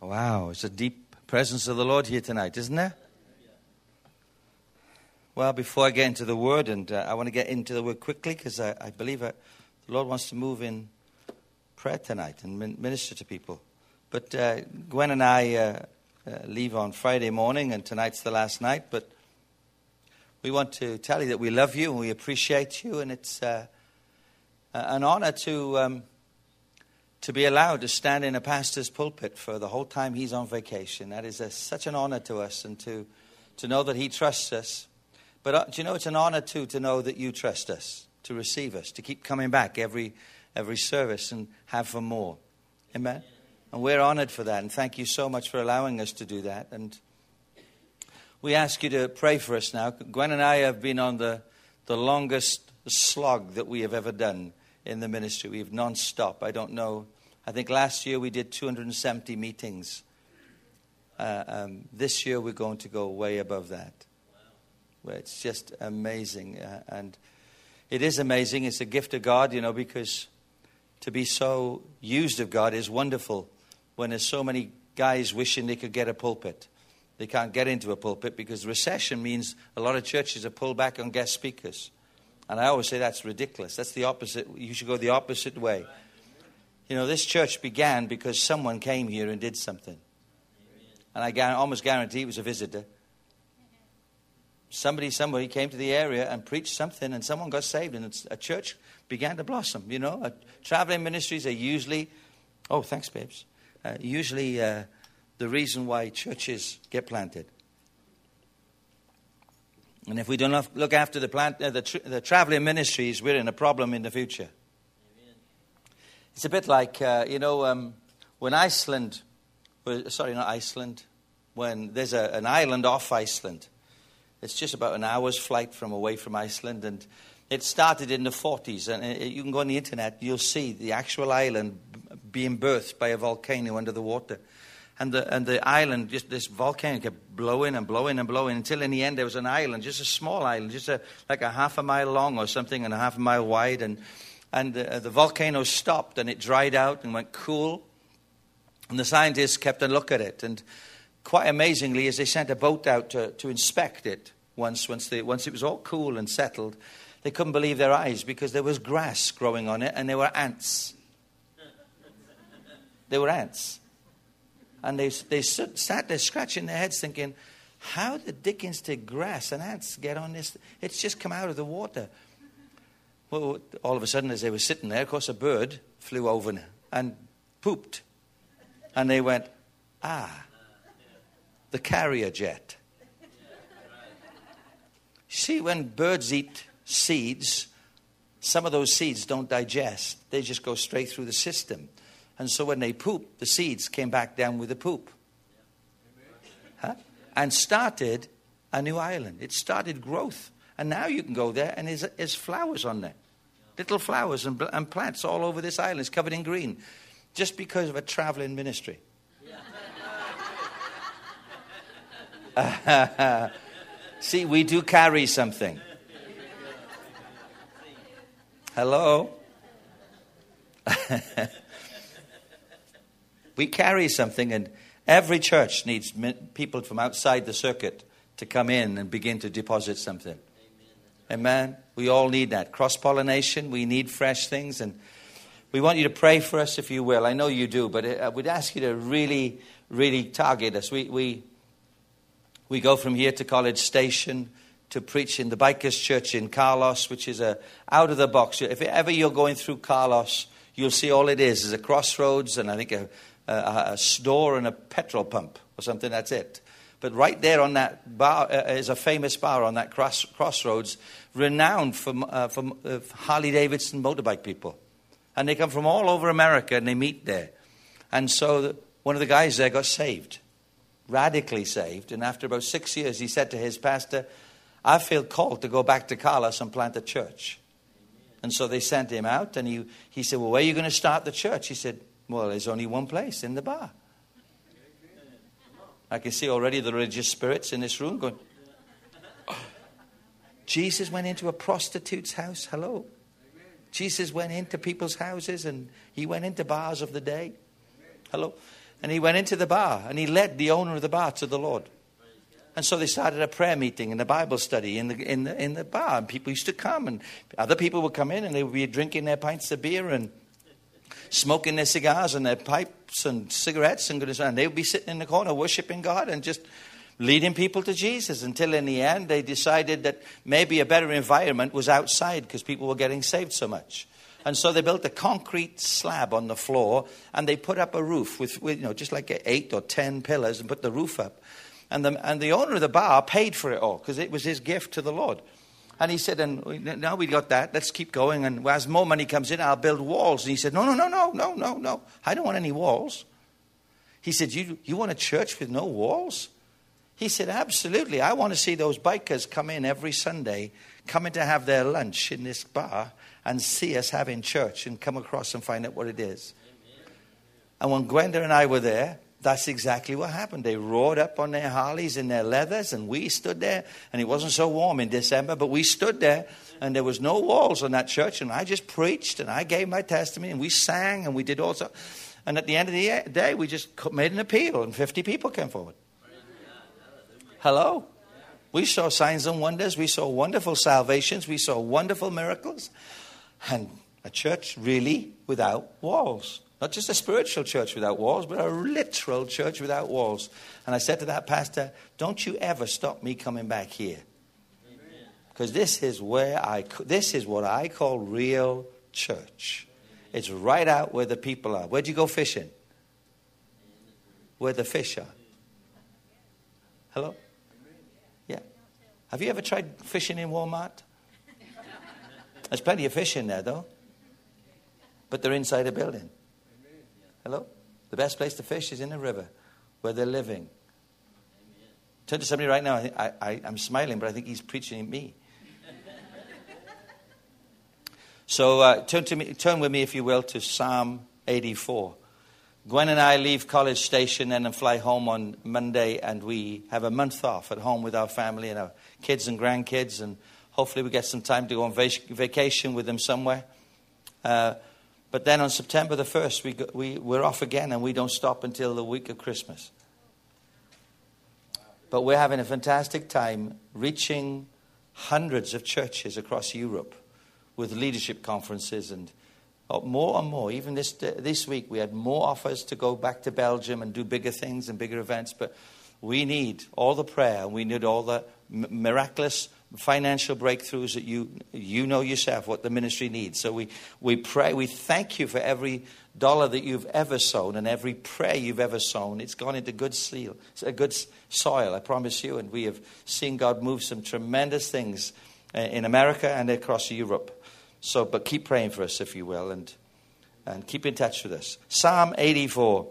Wow, it's a deep presence of the Lord here tonight, isn't there? Well, before I get into the Word, and I want to get into the Word quickly because I believe the Lord wants to move in prayer tonight and minister to people. But Gwen and I leave on Friday morning, and tonight's the last night. But we want to tell you that we love you and we appreciate you, and it's an honor to be allowed to stand in a pastor's pulpit for the whole time he's on vacation. That is such an honor to us, and to know that he trusts us. But do you know, it's an honor too to know that you trust us, to receive us, to keep coming back every service and have for more. Amen? And we're honored for that, and thank you so much for allowing us to do that. And we ask you to pray for us now. Gwen and I have been on the longest slog that we have ever done in the ministry. We've non-stop. I don't know. I think last year we did 270 meetings. This year we're going to go way above that. Wow. It's just amazing. And it is amazing. It's a gift of God, you know, because to be so used of God is wonderful when there's so many guys wishing they could get a pulpit. They can't get into a pulpit because recession means a lot of churches are pulled back on guest speakers. And I always say that's ridiculous. That's the opposite. You should go the opposite way. You know, this church began because someone came here and did something. And I almost guarantee it was a visitor. Somebody came to the area and preached something, and someone got saved, and a church began to blossom. You know, traveling ministries are usually, oh, thanks, babes, usually the reason why churches get planted. And if we don't look after the traveling ministries, we're in a problem in the future. Amen. It's a bit like, when Iceland, sorry, not Iceland, when there's an island off Iceland. It's just about an hour's flight away from Iceland, and it started in the 40s. And you can go on the internet, you'll see the actual island being birthed by a volcano under the water. And the island, just this volcano kept blowing and blowing and blowing until in the end there was an island, just a small island, just like a half a mile long or something and a half a mile wide. And the volcano stopped and it dried out and went cool. And the scientists kept a look at it. And quite amazingly, as they sent a boat out to inspect it, once it was all cool and settled, they couldn't believe their eyes because there was grass growing on it and there were ants. There were ants. And they sat there scratching their heads thinking, how the dickens did grass and ants get on this? It's just come out of the water. Well, all of a sudden, as they were sitting there, of course, a bird flew over and pooped. And they went, the carrier jet. See, when birds eat seeds, some of those seeds don't digest. They just go straight through the system. And so when they pooped, the seeds came back down with the poop. Huh? And started a new island. It started growth. And now you can go there and there's flowers on there. Little flowers and plants all over this island. It's covered in green. Just because of a traveling ministry. See, we do carry something. Hello? We carry something, and every church needs people from outside the circuit to come in and begin to deposit something. Amen. We all need that. Cross-pollination, we need fresh things, and we want you to pray for us if you will. I know you do, but I would ask you to really, really target us. We go from here to College Station to preach in the Bikers Church in Carlos, which is out of the box. If ever you're going through Carlos, you'll see all it is a crossroads, and I think a store and a petrol pump or something. That's it. But right there on that bar is a famous bar on that crossroads, renowned for Harley Davidson motorbike people. And they come from all over America and they meet there. And so one of the guys there got saved, radically saved. And after about 6 years, he said to his pastor, I feel called to go back to Carlos and plant a church. And so they sent him out, and he said, well, where are you going to start the church? He said, well, there's only one place, in the bar. I can see already the religious spirits in this room going, oh. Jesus went into a prostitute's house. Hello. Jesus went into people's houses, and he went into bars of the day. Hello. And he went into the bar and he led the owner of the bar to the Lord. And so they started a prayer meeting and a Bible study in the bar. And people used to come, and other people would come in, and they would be drinking their pints of beer and smoking their cigars and their pipes and cigarettes and goodness. And they would be sitting in the corner worshiping God and just leading people to Jesus, until in the end they decided that maybe a better environment was outside because people were getting saved so much. And so they built a concrete slab on the floor, and they put up a roof with just like 8 or 10 pillars, and put the roof up. And the owner of the bar paid for it all because it was his gift to the Lord. And he said, and now we got that, let's keep going. And as more money comes in, I'll build walls. And he said, no. I don't want any walls. He said, you want a church with no walls? He said, absolutely. I want to see those bikers come in every Sunday, coming to have their lunch in this bar, and see us having church and come across and find out what it is. Amen. And when Gwenda and I were there, that's exactly what happened. They rode up on their Harleys in their leathers, and we stood there. And it wasn't so warm in December, but we stood there, and there was no walls on that church. And I just preached, and I gave my testimony, and we sang, and we did all sorts. And at the end of the day, we just made an appeal, and 50 people came forward. Hello? We saw signs and wonders. We saw wonderful salvations. We saw wonderful miracles. And a church really without walls. Not just a spiritual church without walls, but a literal church without walls. And I said to that pastor, don't you ever stop me coming back here. Because this is what I call real church. It's right out where the people are. Where'd you go fishing? Where the fish are. Hello? Yeah. Have you ever tried fishing in Walmart? There's plenty of fish in there, though. But they're inside a building. Hello? The best place to fish is in the river, where they're living. Turn to somebody right now. I'm smiling, but I think he's preaching at me. So turn with me, if you will, to Psalm 84. Gwen and I leave College Station and then fly home on Monday, and we have a month off at home with our family and our kids and grandkids, and hopefully we get some time to go on vacation with them somewhere. But then on September the 1st, we're off again, and we don't stop until the week of Christmas. But we're having a fantastic time reaching hundreds of churches across Europe with leadership conferences, and more and more. Even this week, we had more offers to go back to Belgium and do bigger things and bigger events. But we need all the prayer. We need all the miraculous financial breakthroughs that you know yourself what the ministry needs. So we pray. We thank you for every dollar that you've ever sown and every prayer you've ever sown. It's gone into good soil, I promise you. And we have seen God move some tremendous things in America and across Europe. So, but keep praying for us, if you will, and keep in touch with us. Psalm 84,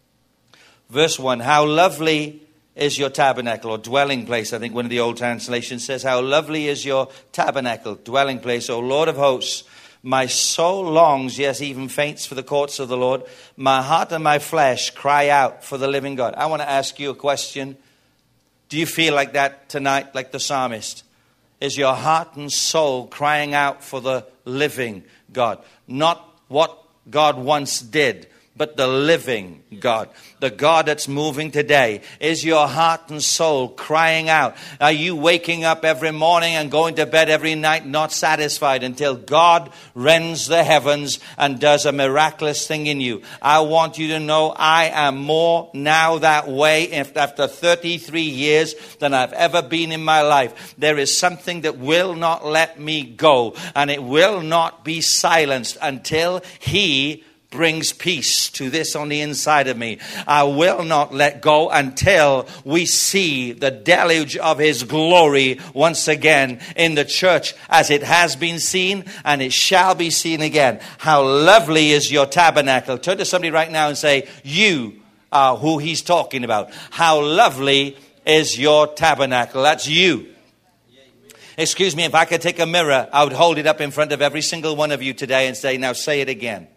verse 1. How lovely is your tabernacle, or dwelling place. I think one of the old translations says, how lovely is your tabernacle, dwelling place, O Lord of hosts. My soul longs, yes, even faints for the courts of the Lord. My heart and my flesh cry out for the living God. I want to ask you a question. Do you feel like that tonight, like the psalmist? Is your heart and soul crying out for the living God? Not what God once did, but the living God. The God that's moving today. Is your heart and soul crying out? Are you waking up every morning and going to bed every night not satisfied until God rends the heavens and does a miraculous thing in you? I want you to know I am more now that way after 33 years than I've ever been in my life. There is something that will not let me go, and it will not be silenced until He brings peace to this on the inside of me. I will not let go until we see the deluge of His glory once again in the church, as it has been seen and it shall be seen again. How lovely is your tabernacle. Turn to somebody right now and say, you are who He's talking about. How lovely is your tabernacle. That's you. Excuse me, if I could take a mirror, I would hold it up in front of every single one of you today and say, now say it again.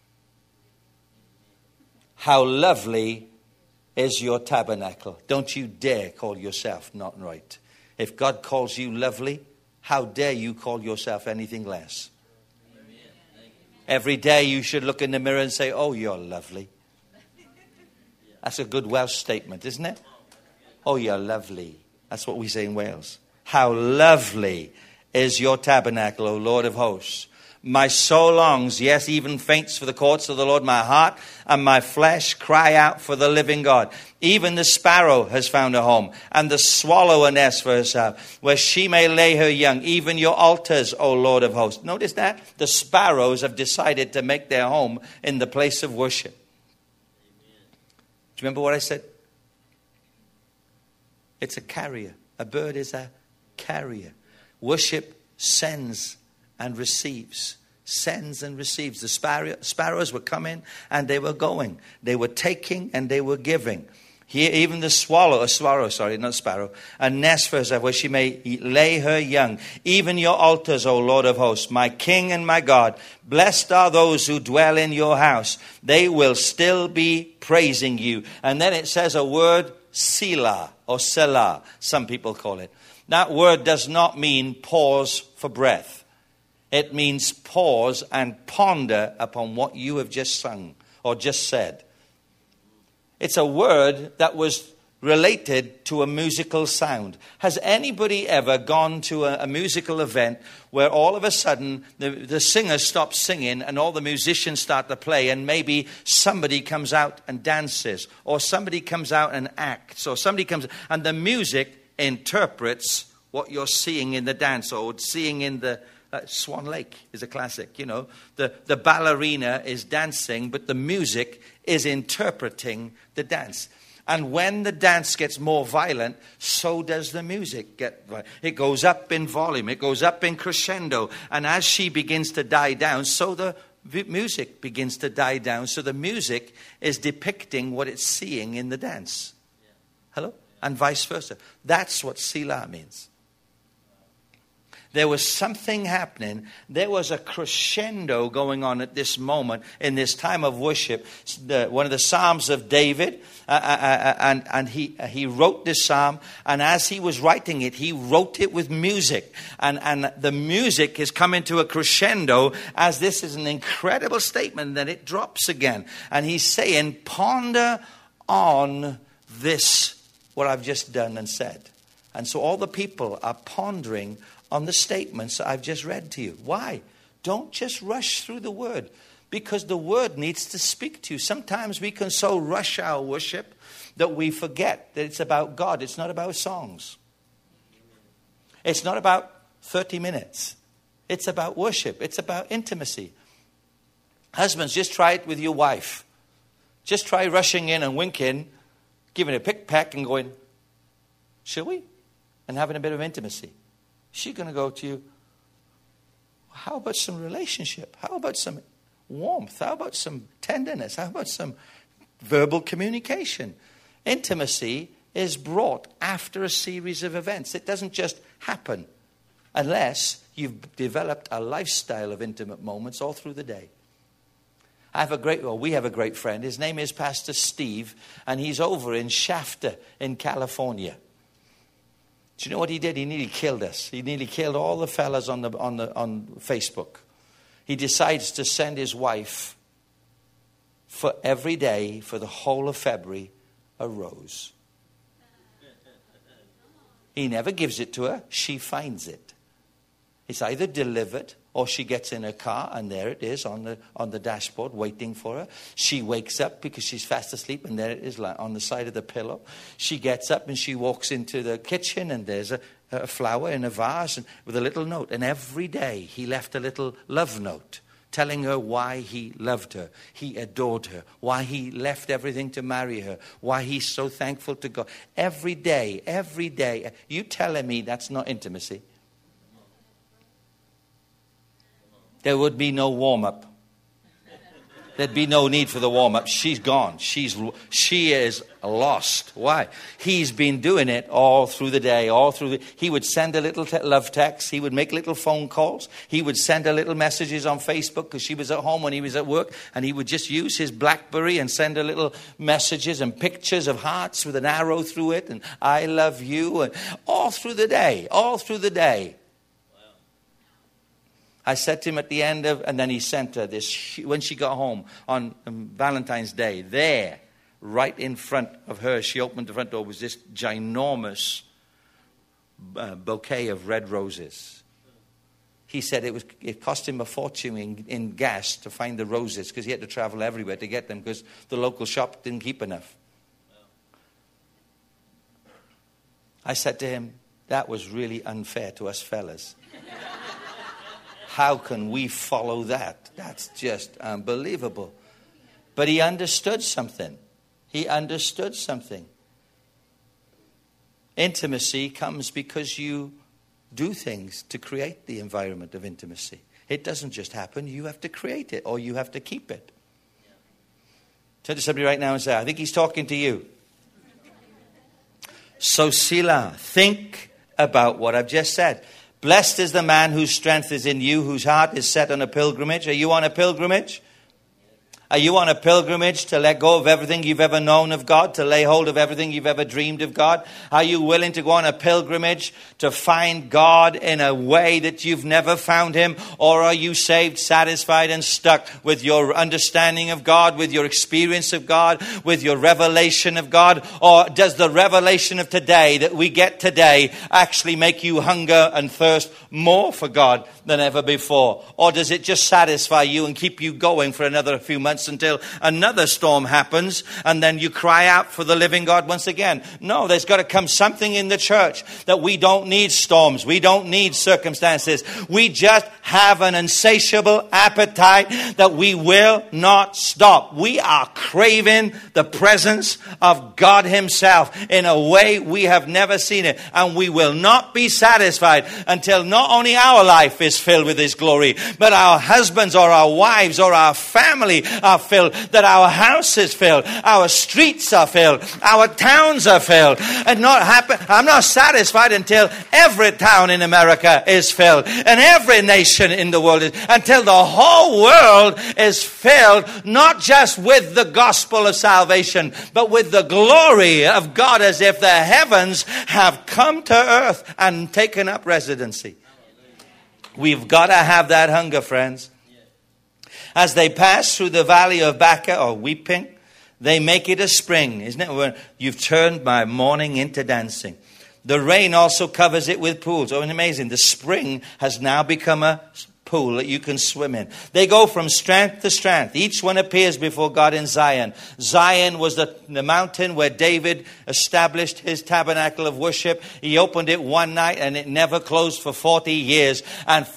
How lovely is your tabernacle. Don't you dare call yourself not right. If God calls you lovely, how dare you call yourself anything less? Every day you should look in the mirror and say, oh, you're lovely. That's a good Welsh statement, isn't it? Oh, you're lovely. That's what we say in Wales. How lovely is your tabernacle, O Lord of hosts. My soul longs, yes, even faints for the courts of the Lord. My heart and my flesh cry out for the living God. Even the sparrow has found a home, and the swallow a nest for herself, where she may lay her young. Even your altars, O Lord of hosts. Notice that? The sparrows have decided to make their home in the place of worship. Do you remember what I said? It's a carrier. A bird is a carrier. Worship sends and receives. Sends and receives. The sparrows were coming and they were going. They were taking and they were giving. Here, even the a nest for herself where she may lay her young. Even your altars, O Lord of hosts, my King and my God. Blessed are those who dwell in your house. They will still be praising you. And then it says a word, Selah or Selah, some people call it. That word does not mean pause for breath. It means pause and ponder upon what you have just sung or just said. It's a word that was related to a musical sound. Has anybody ever gone to a musical event where all of a sudden the singer stops singing and all the musicians start to play, and maybe somebody comes out and dances, or somebody comes out and acts, or somebody comes and the music interprets what you're seeing in the dance or seeing in the Swan Lake is a classic, you know. The ballerina is dancing, but the music is interpreting the dance. And when the dance gets more violent, so does the music get violent. It goes up in volume, it goes up in crescendo. And as she begins to die down, so the music begins to die down. So the music is depicting what it's seeing in the dance. Hello? And vice versa. That's what Selah means. There was something happening. There was a crescendo going on at this moment in this time of worship. One of the Psalms of David, and he wrote this psalm. And as he was writing it, he wrote it with music. And the music is coming to a crescendo as this is an incredible statement. Then it drops again. And he's saying, ponder on this, what I've just done and said. And so all the people are pondering on the statements I've just read to you. Why? Don't just rush through the word, because the word needs to speak to you. Sometimes we can so rush our worship that we forget that it's about God. It's not about songs. It's not about 30 minutes. It's about worship. It's about intimacy. Husbands, just try it with your wife. Just try rushing in and winking, giving a pick-pack and going, shall we? And having a bit of intimacy. She's going to go to you, how about some relationship? How about some warmth? How about some tenderness? How about some verbal communication? Intimacy is brought after a series of events. It doesn't just happen unless you've developed a lifestyle of intimate moments all through the day. We have a great friend. His name is Pastor Steve, and he's over in Shafter in California. Do you know what he did? He nearly killed us. He nearly killed all the fellas on Facebook. He decides to send his wife for every day for the whole of February a rose. He never gives it to her. She finds it. It's either delivered or she gets in her car and there it is on the dashboard waiting for her. She wakes up because she's fast asleep and there it is on the side of the pillow. She gets up and she walks into the kitchen and there's a flower in a vase and with a little note. And every day he left a little love note telling her why he loved her, he adored her, why he left everything to marry her, why he's so thankful to God. Every day. You telling me that's not intimacy? There would be no warm-up. There'd be no need for the warm-up. She's gone. She is lost. Why? He's been doing it all through the day, he would send a little love text. He would make little phone calls. He would send her little messages on Facebook because she was at home when he was at work. And he would just use his BlackBerry and send her little messages and pictures of hearts with an arrow through it. And I love you. And all through the day. I said to him at the end and then he sent her this, when she got home on Valentine's Day, there, right in front of her. She opened the front door, was this ginormous bouquet of red roses. He said it cost him a fortune in gas to find the roses because he had to travel everywhere to get them because the local shop didn't keep enough. I said to him, that was really unfair to us fellas. How can we follow that? That's just unbelievable. But he understood something. He understood something. Intimacy comes because you do things to create the environment of intimacy. It doesn't just happen. You have to create it or you have to keep it. Turn to somebody right now and say, I think he's talking to you. So Selah, think about what I've just said. Blessed is the man whose strength is in you, whose heart is set on a pilgrimage. Are you on a pilgrimage? Are you on a pilgrimage to let go of everything you've ever known of God, to lay hold of everything you've ever dreamed of God? Are you willing to go on a pilgrimage to find God in a way that you've never found him? Or are you saved, satisfied, and stuck with your understanding of God, with your experience of God, with your revelation of God? Or does the revelation of today that we get today actually make you hunger and thirst more for God than ever before? Or does it just satisfy you and keep you going for another few months until another storm happens and then you cry out for the living God once again? No, there's got to come something in the church that we don't need storms. We don't need circumstances. We just have an insatiable appetite that we will not stop. We are craving the presence of God himself in a way we have never seen it. And we will not be satisfied until not only our life is filled with his glory, but our husbands or our wives or our family are filled, that our house is filled, our streets are filled, our towns are filled. And I'm not satisfied until every town in America is filled and every nation in the world is, until the whole world is filled, not just with the gospel of salvation, but with the glory of God, as if the heavens have come to earth and taken up residency. We've got to have that hunger, friends. As they pass through the valley of Baca, or weeping, they make it a spring. Isn't it? When you've turned my mourning into dancing. The rain also covers it with pools. Oh, and amazing. The spring has now become a pool that you can swim in. They go from strength to strength. Each one appears before God in Zion. Zion was the mountain where David established his tabernacle of worship. He opened it one night and it never closed for 40 years. And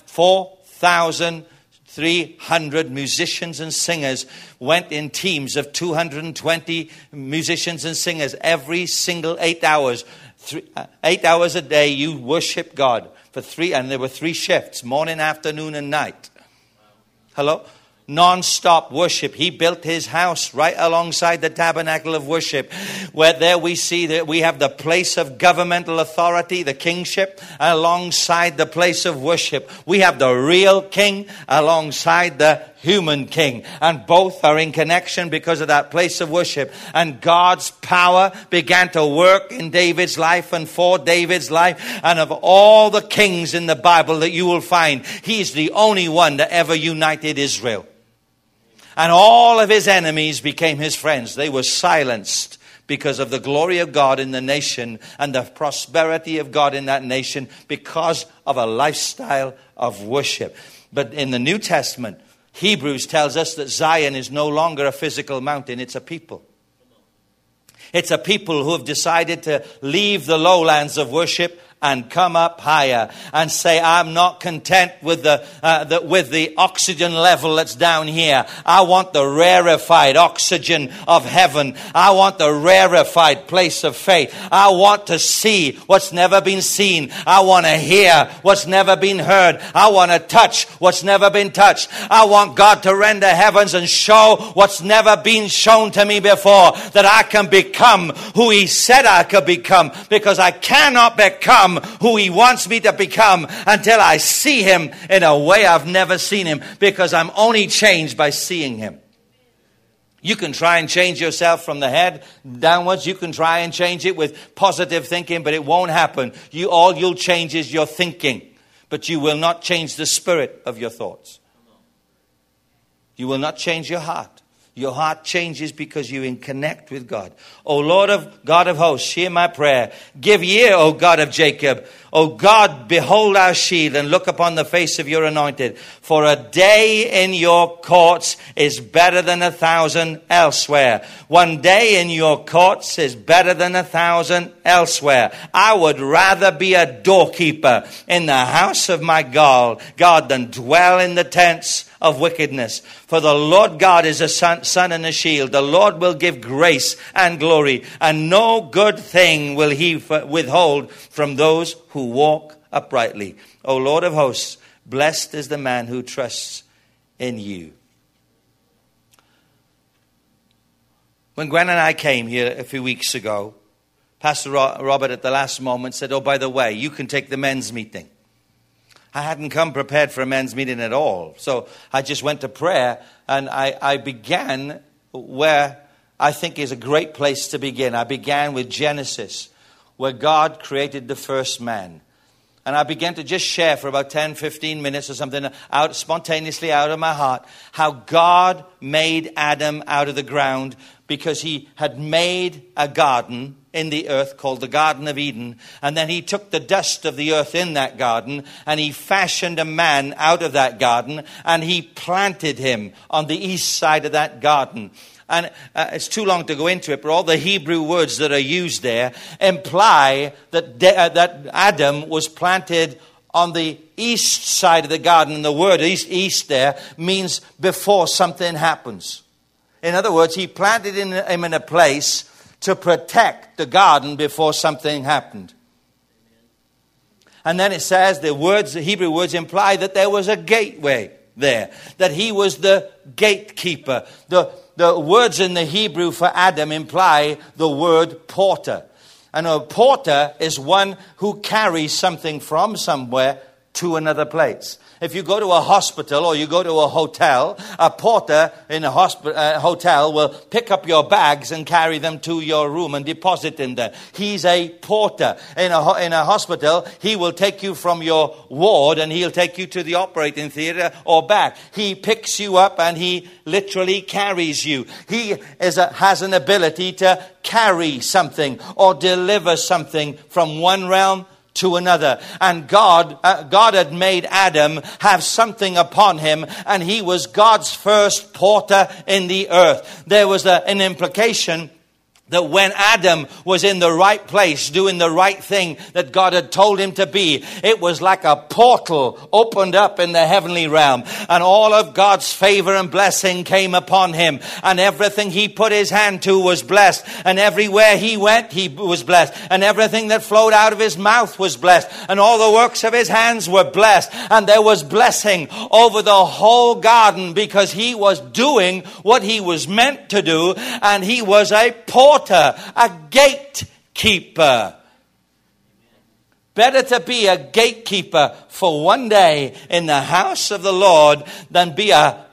4,300 musicians and singers went in teams of 220 musicians and singers every single 8 hours. 8 hours a day you worship God for 3, and there were 3 shifts, morning, afternoon, and night. Hello? Non-stop worship. He built his house right alongside the tabernacle of worship, where there we see that we have the place of governmental authority, the kingship, alongside the place of worship. We have the real king alongside the human king, and both are in connection because of that place of worship. And God's power began to work in David's life and for David's life. And of all the kings in the Bible that you will find, he's the only one that ever united Israel. And all of his enemies became his friends. They were silenced because of the glory of God in the nation and the prosperity of God in that nation because of a lifestyle of worship. But in the New Testament, Hebrews tells us that Zion is no longer a physical mountain, it's a people. It's a people who have decided to leave the lowlands of worship and come up higher and say, I'm not content with the oxygen level that's down here. I want the rarefied oxygen of heaven. I want the rarefied place of faith. I want to see what's never been seen. I want to hear what's never been heard. I want to touch what's never been touched. I want God to rend the heavens and show what's never been shown to me before, that I can become who he said I could become, because I cannot become who he wants me to become until I see him in a way I've never seen him, because I'm only changed by seeing him. You can try and change yourself from the head downwards. You can try and change it with positive thinking, but it won't happen. All you'll change is your thinking, but you will not change the spirit of your thoughts. You will not change your heart. Your heart changes because you connect with God. O Lord of God of hosts, hear my prayer. Give ear, O God of Jacob. O God, behold our shield and look upon the face of your anointed. For a day in your courts is better than 1,000 elsewhere. One day in your courts is better than 1,000 elsewhere. I would rather be a doorkeeper in the house of my God than dwell in the tents of wickedness. For the Lord God is a sun and a shield. The Lord will give grace and glory, and no good thing will he withhold from those who walk uprightly. O Lord of hosts, blessed is the man who trusts in you. When Gwen and I came here a few weeks ago, Pastor Robert at the last moment said, oh, by the way, you can take the men's meeting. I hadn't come prepared for a men's meeting at all. So I just went to prayer, and I began where I think is a great place to begin. I began with Genesis, where God created the first man. And I began to just share for about 10, 15 minutes or something spontaneously out of my heart how God made Adam out of the ground, because he had made a garden in the earth called the Garden of Eden. And then he took the dust of the earth in that garden, and he fashioned a man out of that garden, and he planted him on the east side of that garden. And it's too long to go into it, but all the Hebrew words that are used there imply that Adam was planted on the east side of the garden. And the word east there means before something happens. In other words, he planted him in a place to protect the garden before something happened. And then it says the Hebrew words imply that there was a gateway there, that he was the gatekeeper. The words in the Hebrew for Adam imply the word porter. And a porter is one who carries something from somewhere to another place. If you go to a hospital or you go to a hotel, a porter in a hotel will pick up your bags and carry them to your room and deposit them there. He's a porter. In a hospital, he will take you from your ward and he'll take you to the operating theater or back. He picks you up and he literally carries you. He has an ability to carry something or deliver something from one realm to another. And God had made Adam have something upon him, and he was God's first porter in the earth. There was an implication that when Adam was in the right place, doing the right thing that God had told him to be, it was like a portal opened up in the heavenly realm. And all of God's favor and blessing came upon him. And everything he put his hand to was blessed. And everywhere he went, he was blessed. And everything that flowed out of his mouth was blessed. And all the works of his hands were blessed. And there was blessing over the whole garden, because he was doing what he was meant to do. And he was a porter. A gatekeeper. Better to be a gatekeeper for one day in the house of the Lord than be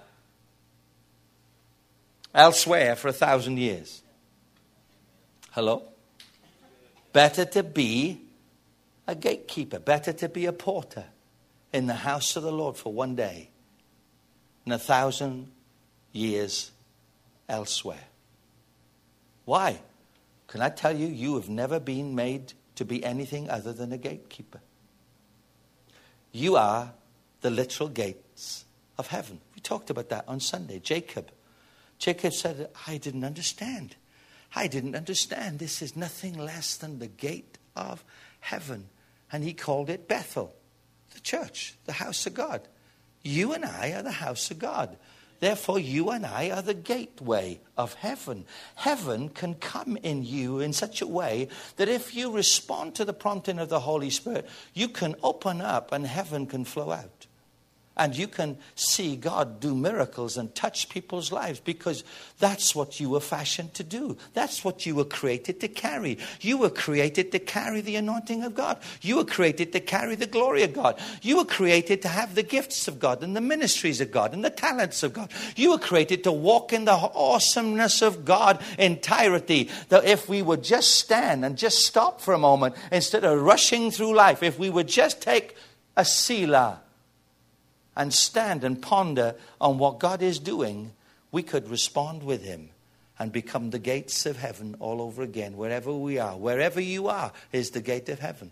elsewhere for 1,000 years. Hello? Better to be a gatekeeper. Better to be a porter in the house of the Lord for one day than 1,000 years elsewhere. Why? Can I tell you, you have never been made to be anything other than a gatekeeper. You are the literal gates of heaven. We talked about that on Sunday. Jacob said, I didn't understand. This is nothing less than the gate of heaven. And he called it Bethel, the church, the house of God. You and I are the house of God. Therefore, you and I are the gateway of heaven. Heaven can come in you in such a way that if you respond to the prompting of the Holy Spirit, you can open up and heaven can flow out. And you can see God do miracles and touch people's lives, because that's what you were fashioned to do. That's what you were created to carry. You were created to carry the anointing of God. You were created to carry the glory of God. You were created to have the gifts of God and the ministries of God and the talents of God. You were created to walk in the awesomeness of God entirety. That if we would just stand and just stop for a moment instead of rushing through life, if we would just take a Selah and stand and ponder on what God is doing, we could respond with him and become the gates of heaven all over again, wherever we are. Wherever you are is the gate of heaven.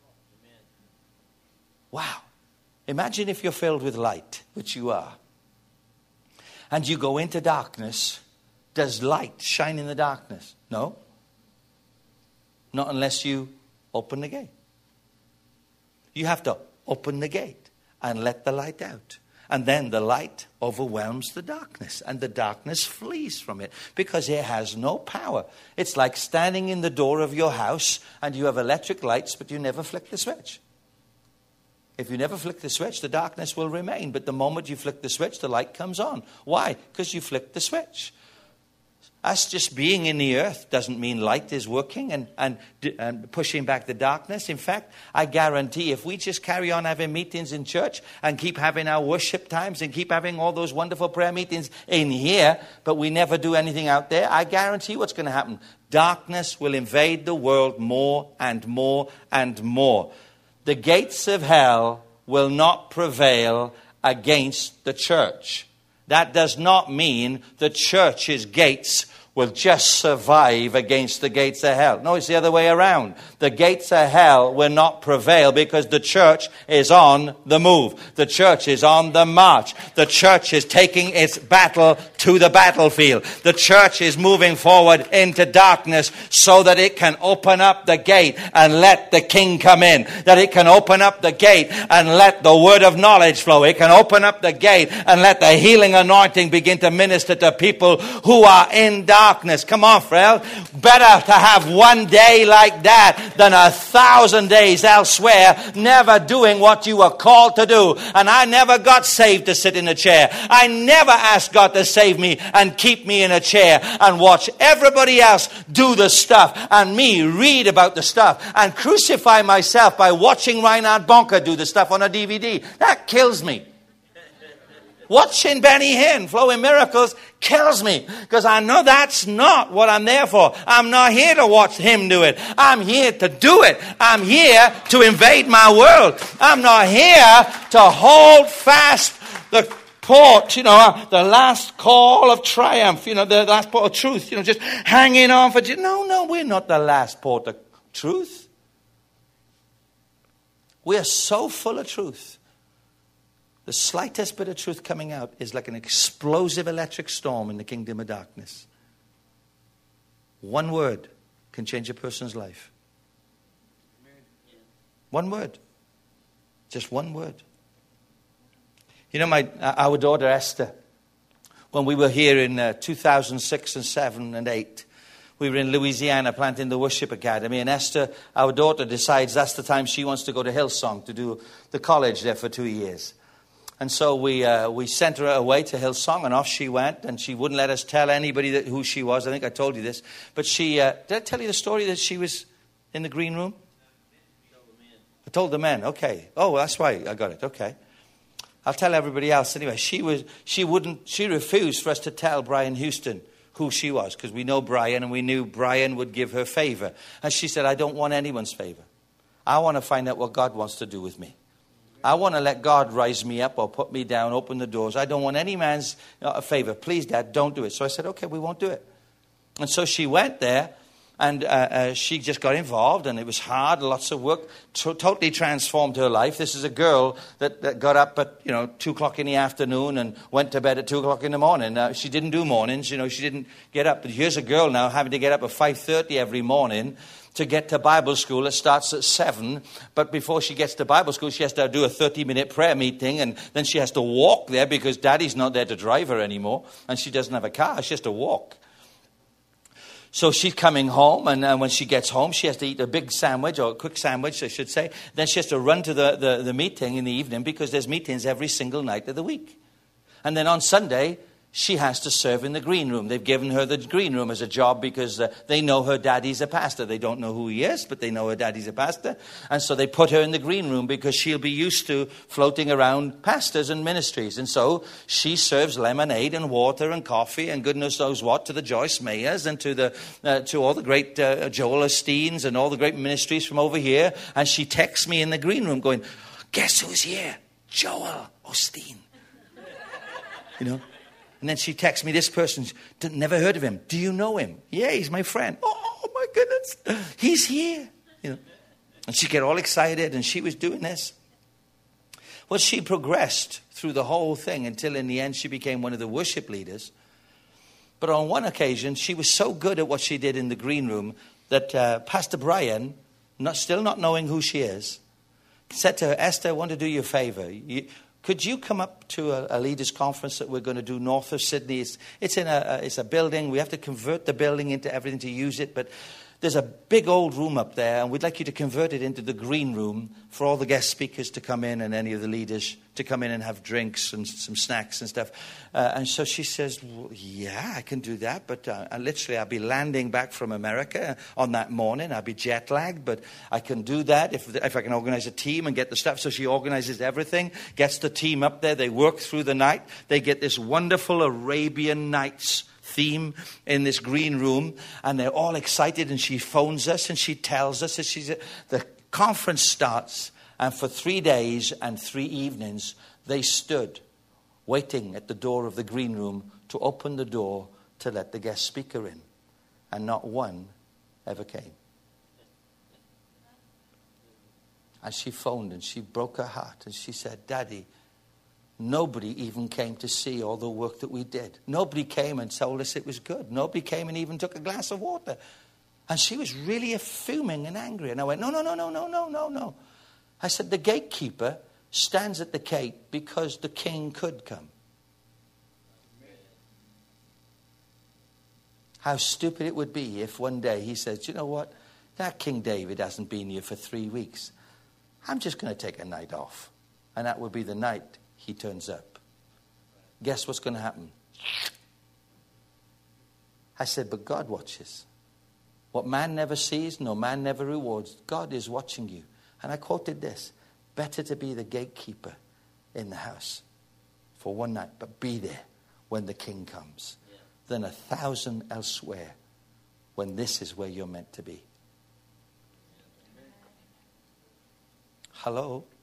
Wow. Imagine if you're filled with light, which you are, and you go into darkness. Does light shine in the darkness? No. Not unless you open the gate. You have to open the gate and let the light out. And then the light overwhelms the darkness, and the darkness flees from it because it has no power. It's like standing in the door of your house and you have electric lights, but you never flick the switch. If you never flick the switch, the darkness will remain. But the moment you flick the switch, the light comes on. Why? Because you flicked the switch. Us just being in the earth doesn't mean light is working and pushing back the darkness. In fact, I guarantee if we just carry on having meetings in church and keep having our worship times and keep having all those wonderful prayer meetings in here, but we never do anything out there, I guarantee what's going to happen. Darkness will invade the world more and more and more. The gates of hell will not prevail against the church. That does not mean the church's gates will just survive against the gates of hell. No, it's the other way around. The gates of hell will not prevail because the church is on the move. The church is on the march. The church is taking its battle to the battlefield. The church is moving forward into darkness so that it can open up the gate and let the king come in. That it can open up the gate and let the word of knowledge flow. It can open up the gate and let the healing anointing begin to minister to people who are in darkness. Come on, friend. Better to have one day like that than 1,000 days elsewhere, never doing what you were called to do. And I never got saved to sit in a chair. I never asked God to save me and keep me in a chair and watch everybody else do the stuff and me read about the stuff and crucify myself by watching Reinhard Bonke do the stuff on a DVD. That kills me. Watching Benny Hinn flowing miracles kills me because I know that's not what I'm there for. I'm not here to watch him do it. I'm here to do it. I'm here to invade my world. I'm not here to hold fast the port, the last call of triumph, the last port of truth, just hanging on for... No, we're not the last port of truth. We're so full of truth. The slightest bit of truth coming out is like an explosive electric storm in the kingdom of darkness. One word can change a person's life. One word. Just one word. Our daughter Esther, when we were here in 2006 and 7 and 8, we were in Louisiana planting the worship academy, and Esther, our daughter, decides that's the time she wants to go to Hillsong to do the college there for 2 years. And so we sent her away to Hillsong, and off she went, and she wouldn't let us tell anybody who she was. I think I told you this. But she, did I tell you the story that she was in the green room? I told the men, okay. Oh, that's why I got it, okay. I'll tell everybody else anyway. She refused for us to tell Brian Houston who she was, because we know Brian, and we knew Brian would give her favor. And she said, I don't want anyone's favor. I want to find out what God wants to do with me. I want to let God rise me up or put me down, open the doors. I don't want any man's favor. Please, Dad, don't do it. So I said, okay, we won't do it. And so she went there, and she just got involved, and it was hard, lots of work, totally transformed her life. This is a girl that got up at 2 o'clock in the afternoon and went to bed at 2 o'clock in the morning. She didn't do mornings, she didn't get up. But here's a girl now having to get up at 5:30 every morning to get to Bible school. It starts at 7, but before she gets to Bible school, she has to do a 30-minute prayer meeting, and then she has to walk there because Daddy's not there to drive her anymore, and she doesn't have a car. She has to walk. So she's coming home, and when she gets home, she has to eat a big sandwich, or a quick sandwich, I should say. Then she has to run to the meeting in the evening because there's meetings every single night of the week. And then on Sunday, she has to serve in the green room. They've given her the green room as a job because they know her daddy's a pastor. They don't know who he is, but they know her daddy's a pastor. And so they put her in the green room because she'll be used to floating around pastors and ministries. And so she serves lemonade and water and coffee and goodness knows what to the Joyce Mayers and to all the great Joel Osteens and all the great ministries from over here. And she texts me in the green room going, guess who's here? Joel Osteen. And then she texts me, this person, never heard of him. Do you know him? Yeah, he's my friend. Oh, my goodness. He's here. And she'd get all excited, and she was doing this. Well, she progressed through the whole thing until in the end she became one of the worship leaders. But on one occasion, she was so good at what she did in the green room that Pastor Brian, still not knowing who she is, said to her, Esther, I want to do you a favor. Could you come up to a leaders conference that we're going to do north of Sydney? It's a building. We have to convert the building into everything to use it. But there's a big old room up there, and we'd like you to convert it into the green room for all the guest speakers to come in and any of the leaders to come in and have drinks and some snacks and stuff. And so she says, well, yeah, I can do that. But I'll be landing back from America on that morning. I'll be jet lagged, but I can do that if I can organize a team and get the stuff. So she organizes everything, gets the team up there. They work through the night. They get this wonderful Arabian Nights theme in this green room, and they're all excited, and she phones us and she tells us that the conference starts, and for 3 days and 3 evenings they stood waiting at the door of the green room to open the door to let the guest speaker in, and not one ever came. And she phoned and she broke her heart, and she said, Daddy, nobody even came to see all the work that we did. Nobody came and told us it was good. Nobody came and even took a glass of water. And she was really fuming and angry. And I went, no. I said, the gatekeeper stands at the gate because the king could come. How stupid it would be if one day he says, you know what? That King David hasn't been here for 3 weeks. I'm just going to take a night off. And that would be the night he turns up. Guess what's going to happen? I said, but God watches. What man never sees, no man never rewards. God is watching you. And I quoted this. Better to be the gatekeeper in the house for one night, but be there when the king comes, than 1,000 elsewhere when this is where you're meant to be. Hello?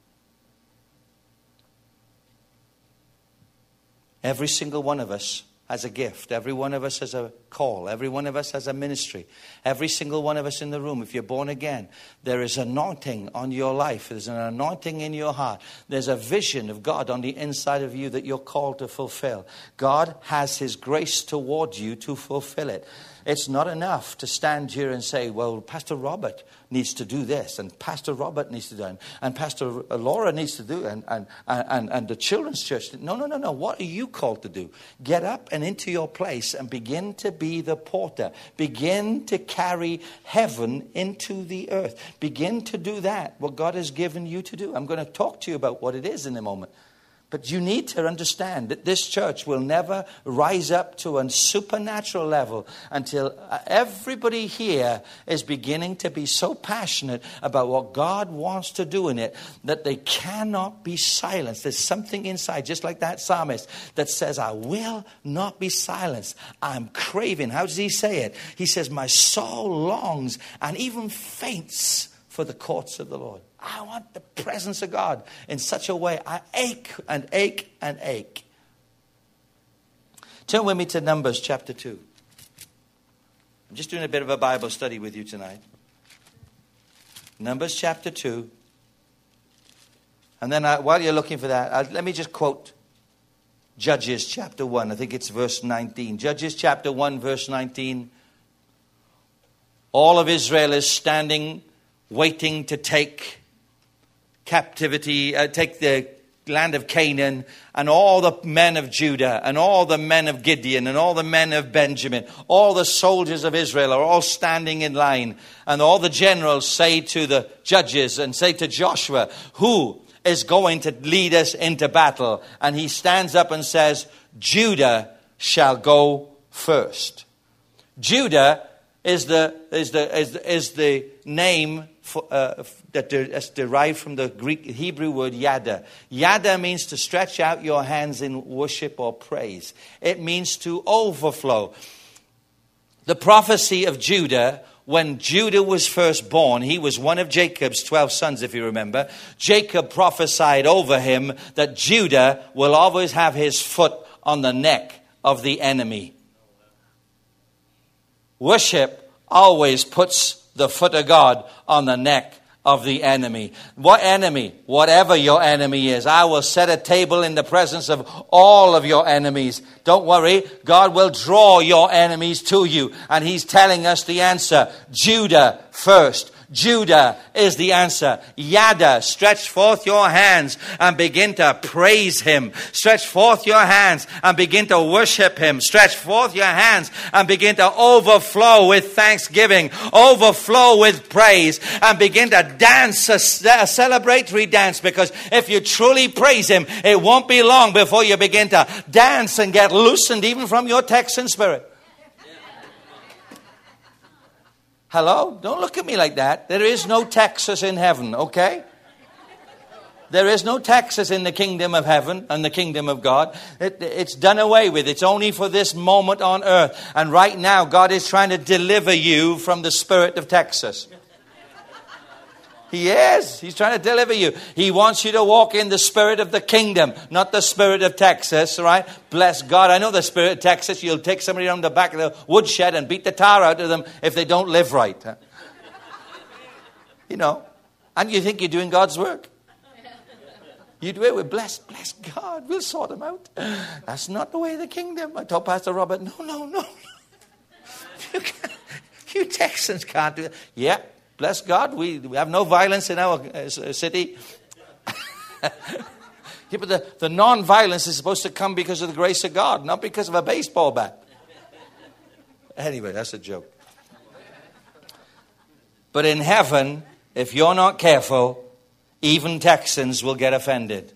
Every single one of us has a gift. Every one of us has a call. Every one of us has a ministry. Every single one of us in the room, if you're born again, there is anointing on your life. There's an anointing in your heart. There's a vision of God on the inside of you that you're called to fulfill. God has his grace toward you to fulfill it. It's not enough to stand here and say, well, Pastor Robert needs to do this, and Pastor Robert needs to do it, and Pastor Laura needs to do it, and the children's church. No. What are you called to do? Get up and into your place and begin to be the porter. Begin to carry heaven into the earth. Begin to do that, what God has given you to do. I'm going to talk to you about what it is in a moment. But you need to understand that this church will never rise up to a supernatural level until everybody here is beginning to be so passionate about what God wants to do in it that they cannot be silenced. There's something inside, just like that psalmist, that says, I will not be silenced. I'm craving. How does he say it? He says, my soul longs and even faints for the courts of the Lord. I want the presence of God in such a way. I ache and ache and ache. Turn with me to Numbers chapter 2. I'm just doing a bit of a Bible study with you tonight. Numbers chapter 2. And then while you're looking for that, let me just quote Judges chapter 1. I think it's verse 19. Judges chapter 1 verse 19. All of Israel is standing waiting to take captivity, take the land of Canaan, and all the men of Judah, and all the men of Gideon, and all the men of Benjamin, all the soldiers of Israel are all standing in line. And all the generals say to the judges and say to Joshua, who is going to lead us into battle? And he stands up and says, Judah shall go first. Judah is the name that's derived from the Greek Hebrew word yada. Yada means to stretch out your hands in worship or praise. It means to overflow. The prophecy of Judah, when Judah was first born, he was one of Jacob's 12 sons, if you remember. Jacob prophesied over him that Judah will always have his foot on the neck of the enemy. Worship always puts the foot of God on the neck of the enemy. What enemy? Whatever your enemy is. I will set a table in the presence of all of your enemies. Don't worry. God will draw your enemies to you. And he's telling us the answer. Judah first. Judah is the answer. Yada, stretch forth your hands and begin to praise him. Stretch forth your hands and begin to worship him. Stretch forth your hands and begin to overflow with thanksgiving, overflow with praise, and begin to dance a celebratory dance, because if you truly praise him, it won't be long before you begin to dance and get loosened even from your Texan spirit. Hello? Don't look at me like that. There is no Texas in heaven, okay? There is no Texas in the kingdom of heaven and the kingdom of God. It's done away with. It's only for this moment on earth. And right now, God is trying to deliver you from the spirit of Texas. He is. He's trying to deliver you. He wants you to walk in the spirit of the kingdom, not the spirit of Texas, right? Bless God. I know the spirit of Texas. You'll take somebody around the back of the woodshed and beat the tar out of them if they don't live right. You know. And you think you're doing God's work. You do it with bless God. We'll sort them out. That's not the way of the kingdom. I told Pastor Robert, no. You Texans can't do that. Yeah. Bless God, we have no violence in our city. Yeah, but the non-violence is supposed to come because of the grace of God, not because of a baseball bat. Anyway, that's a joke. But in heaven, if you're not careful, even Texans will get offended.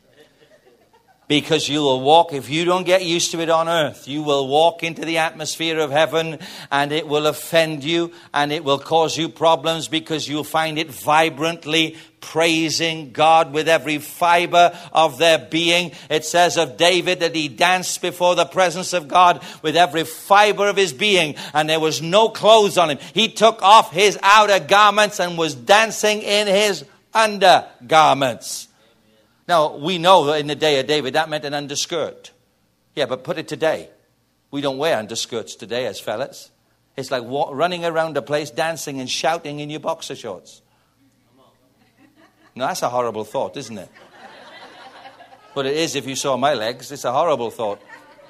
Because you will walk, if you don't get used to it on earth, you will walk into the atmosphere of heaven and it will offend you and it will cause you problems, because you'll find it vibrantly praising God with every fiber of their being. It says of David that he danced before the presence of God with every fiber of his being, and there was no clothes on him. He took off his outer garments and was dancing in his undergarments. Now, we know that in the day of David, that meant an underskirt. Yeah, but put it today. We don't wear underskirts today as fellas. It's like running around a place, dancing and shouting in your boxer shorts. Now, that's a horrible thought, isn't it? But it is if you saw my legs. It's a horrible thought.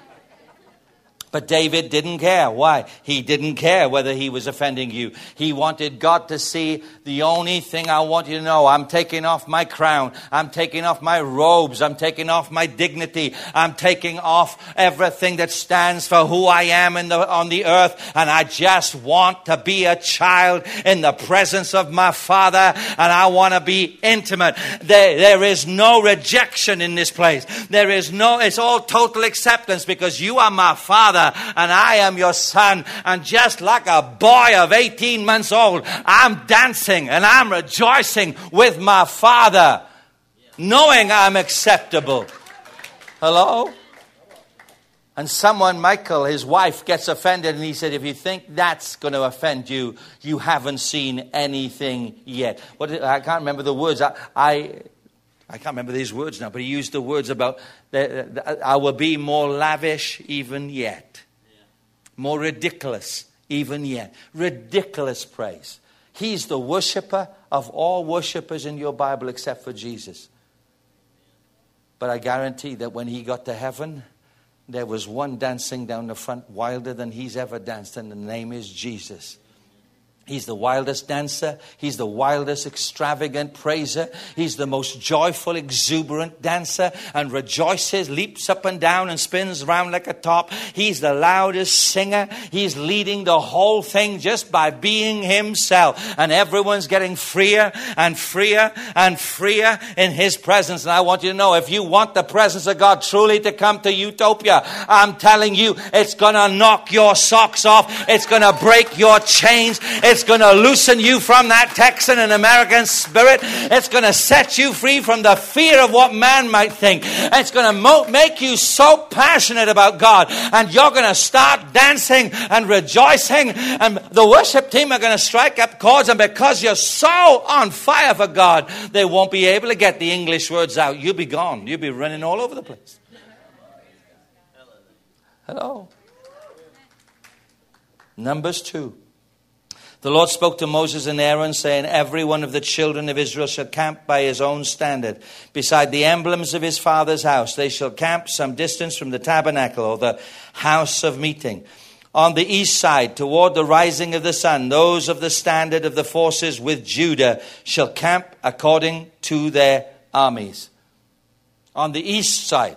But David didn't care. Why? He didn't care whether he was offending you. He wanted God to see, the only thing I want you to know, I'm taking off my crown. I'm taking off my robes. I'm taking off my dignity. I'm taking off everything that stands for who I am on the earth. And I just want to be a child in the presence of my Father. And I want to be intimate. There is no rejection in this place. It's all total acceptance, because you are my Father. And I am your son. And just like a boy of 18 months old, I'm dancing and I'm rejoicing with my Father, knowing I'm acceptable. Hello? And Michael, his wife, gets offended, and he said, if you think that's going to offend you, you haven't seen anything yet. I can't remember the words. I can't remember these words now, but he used the words about, I will be more lavish even yet. More ridiculous even yet. Ridiculous praise. He's the worshiper of all worshipers in your Bible except for Jesus. But I guarantee that when he got to heaven, there was one dancing down the front wilder than he's ever danced, and the name is Jesus. He's the wildest dancer. He's the wildest extravagant praiser. He's the most joyful, exuberant dancer, and rejoices, leaps up and down and spins around like a top. He's the loudest singer. He's leading the whole thing just by being himself. And everyone's getting freer and freer and freer in his presence. And I want you to know, if you want the presence of God truly to come to Utopia, I'm telling you, it's going to knock your socks off. It's going to break your chains. It's going to loosen you from that Texan and American spirit. It's going to set you free from the fear of what man might think. It's going to make you so passionate about God. And you're going to start dancing and rejoicing. And the worship team are going to strike up chords. And because you're so on fire for God, they won't be able to get the English words out. You'll be gone. You'll be running all over the place. Hello. Numbers 2. The Lord spoke to Moses and Aaron, saying, every one of the children of Israel shall camp by his own standard. Beside the emblems of his father's house, they shall camp some distance from the tabernacle or the house of meeting. On the east side, toward the rising of the sun, those of the standard of the forces with Judah shall camp according to their armies. On the east side.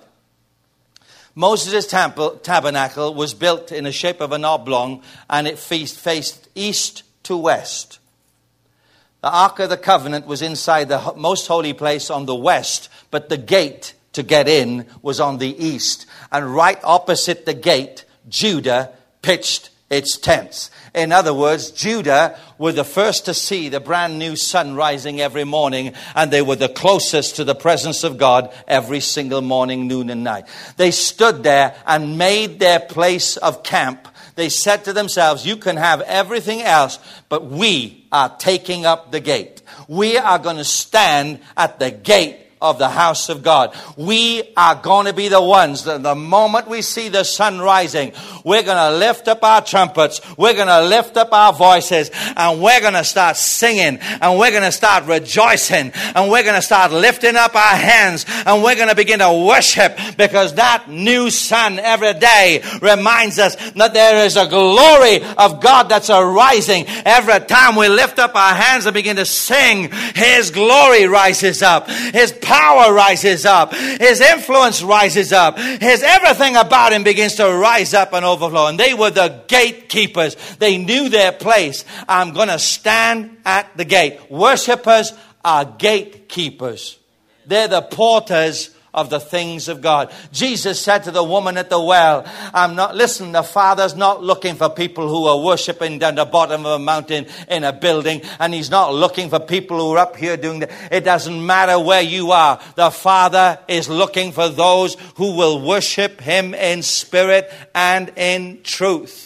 Moses' tabernacle was built in the shape of an oblong, and it faced east to west. The Ark of the Covenant was inside the most holy place on the west, but the gate to get in was on the east. And right opposite the gate, Judah pitched its tents. In other words, Judah were the first to see the brand new sun rising every morning, and they were the closest to the presence of God every single morning, noon and night. They stood there and made their place of camp. They said to themselves, you can have everything else, but we are taking up the gate. We are going to stand at the gate of the house of God. We are going to be the ones that the moment we see the sun rising, we're going to lift up our trumpets, we're going to lift up our voices, and we're going to start singing, and we're going to start rejoicing, and we're going to start lifting up our hands, and we're going to begin to worship, because that new sun every day reminds us that there is a glory of God that's arising. Every time we lift up our hands and begin to sing, His glory rises up. His power rises up. His influence rises up. His everything about Him begins to rise up and overflow. And they were the gatekeepers. They knew their place. I'm going to stand at the gate. Worshippers are gatekeepers. They're the porters of the things of God. Jesus said to the woman at the well, the Father's not looking for people who are worshiping down the bottom of a mountain in a building, and He's not looking for people who are up here doing that. It doesn't matter where you are. The Father is looking for those who will worship Him in spirit and in truth.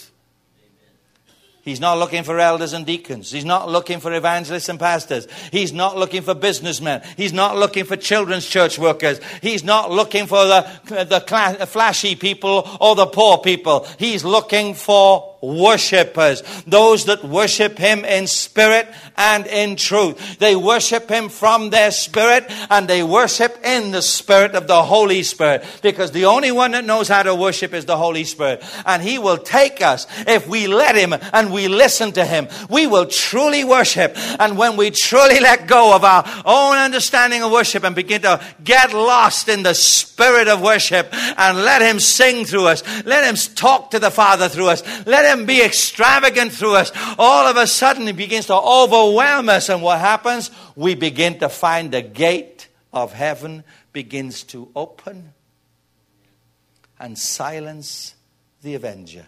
He's not looking for elders and deacons. He's not looking for evangelists and pastors. He's not looking for businessmen. He's not looking for children's church workers. He's not looking for the flashy people or the poor people. He's looking for worshippers, those that worship Him in spirit and in truth. They worship Him from their spirit, and they worship in the spirit of the Holy Spirit, because the only one that knows how to worship is the Holy Spirit. And He will take us, if we let Him and we listen to Him, we will truly worship. And when we truly let go of our own understanding of worship and begin to get lost in the spirit of worship and let Him sing through us, let Him talk to the Father through us, let Him be extravagant through us, all of a sudden He begins to overwhelm us. And what happens? We begin to find the gate of heaven begins to open and silence the avenger.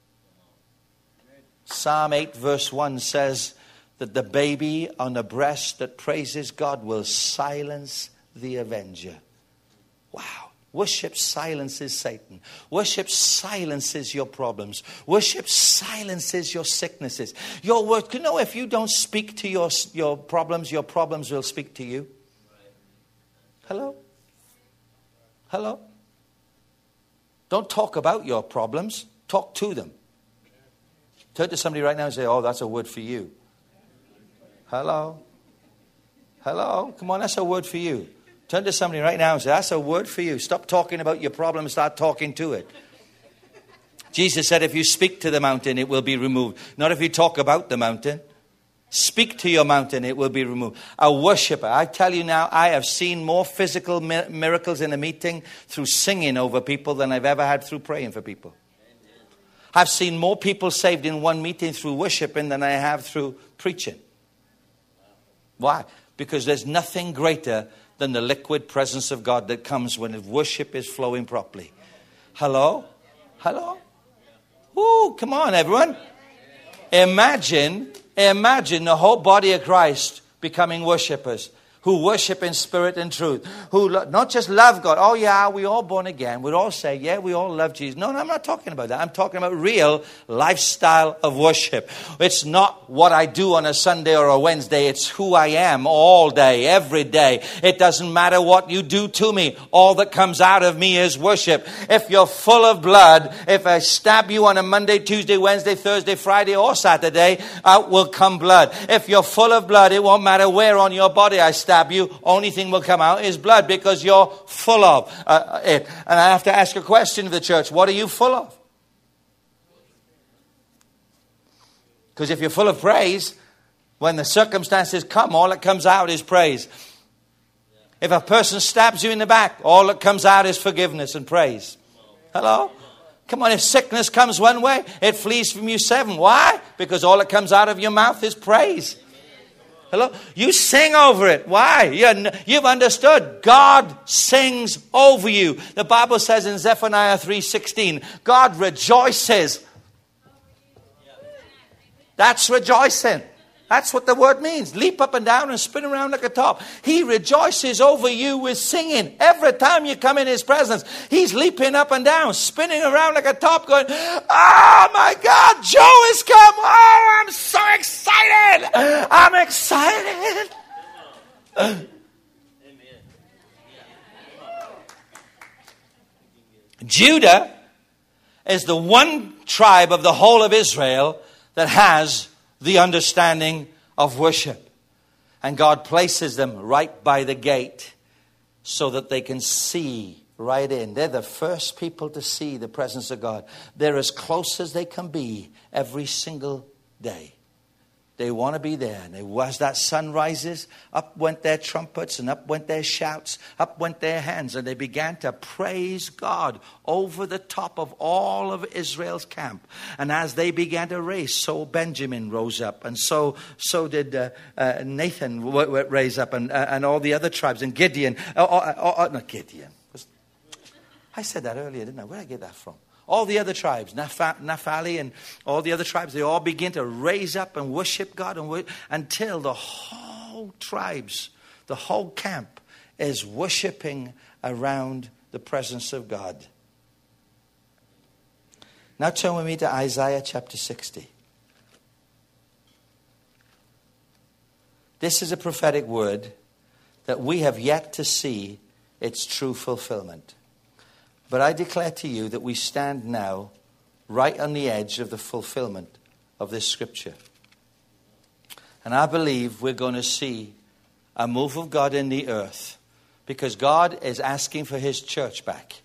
Psalm 8 verse 1 says that the baby on the breast that praises God will silence the avenger. Wow. Worship silences Satan. Worship silences your problems. Worship silences your sicknesses. Your word, if you don't speak to your problems will speak to you. Hello? Hello? Don't talk about your problems. Talk to them. Turn to somebody right now and say, oh, that's a word for you. Hello? Hello? Come on, that's a word for you. Turn to somebody right now and say, that's a word for you. Stop talking about your problem and start talking to it. Jesus said, if you speak to the mountain, it will be removed. Not if you talk about the mountain. Speak to your mountain, it will be removed. A worshiper. I tell you now, I have seen more physical miracles in a meeting through singing over people than I've ever had through praying for people. I've seen more people saved in one meeting through worshiping than I have through preaching. Why? Because there's nothing greater than the liquid presence of God that comes when worship is flowing properly. Hello? Hello? Ooh, come on, everyone. Imagine the whole body of Christ becoming worshipers who worship in spirit and truth, who not just love God. Oh yeah, we all born again. We'd all say, yeah, we all love Jesus. No, I'm not talking about that. I'm talking about real lifestyle of worship. It's not what I do on a Sunday or a Wednesday. It's who I am all day, every day. It doesn't matter what you do to me. All that comes out of me is worship. If you're full of blood, if I stab you on a Monday, Tuesday, Wednesday, Thursday, Friday, or Saturday, out will come blood. If you're full of blood, it won't matter where on your body I stab you, only thing will come out is blood, because you're full of it. And I have to ask a question to the church: what are you full of? Because if you're full of praise, when the circumstances come, all that comes out is praise. If a person stabs you in the back, all that comes out is forgiveness and praise. Hello? Come on, if sickness comes one way, it flees from you seven. Why? Because all that comes out of your mouth is praise. Hello? You sing over it. Why? You've understood. God sings over you. The Bible says in Zephaniah 3:16, God rejoices. That's rejoicing. That's what the word means. Leap up and down and spin around like a top. He rejoices over you with singing. Every time you come in his presence, he's leaping up and down, spinning around like a top, going, oh my God, Joe has come. Oh, I'm so excited. I'm excited. Judah is the one tribe of the whole of Israel that has the understanding of worship. And God places them right by the gate so that they can see right in. They're the first people to see the presence of God. They're as close as they can be every single day. They want to be there. And as that sun rises, up went their trumpets and up went their shouts, up went their hands. And they began to praise God over the top of all of Israel's camp. And as they began to raise, so Benjamin rose up. And so did Nathan raise up, and all the other tribes. And Gideon. Not Gideon. I said that earlier, didn't I? Where did I get that from? All the other tribes, Naphtali and all the other tribes, they all begin to raise up and worship God until the whole tribes, the whole camp is worshiping around the presence of God. Now turn with me to Isaiah chapter 60. This is a prophetic word that we have yet to see its true fulfillment. But I declare to you that we stand now right on the edge of the fulfillment of this scripture. And I believe we're going to see a move of God in the earth, because God is asking for his church back.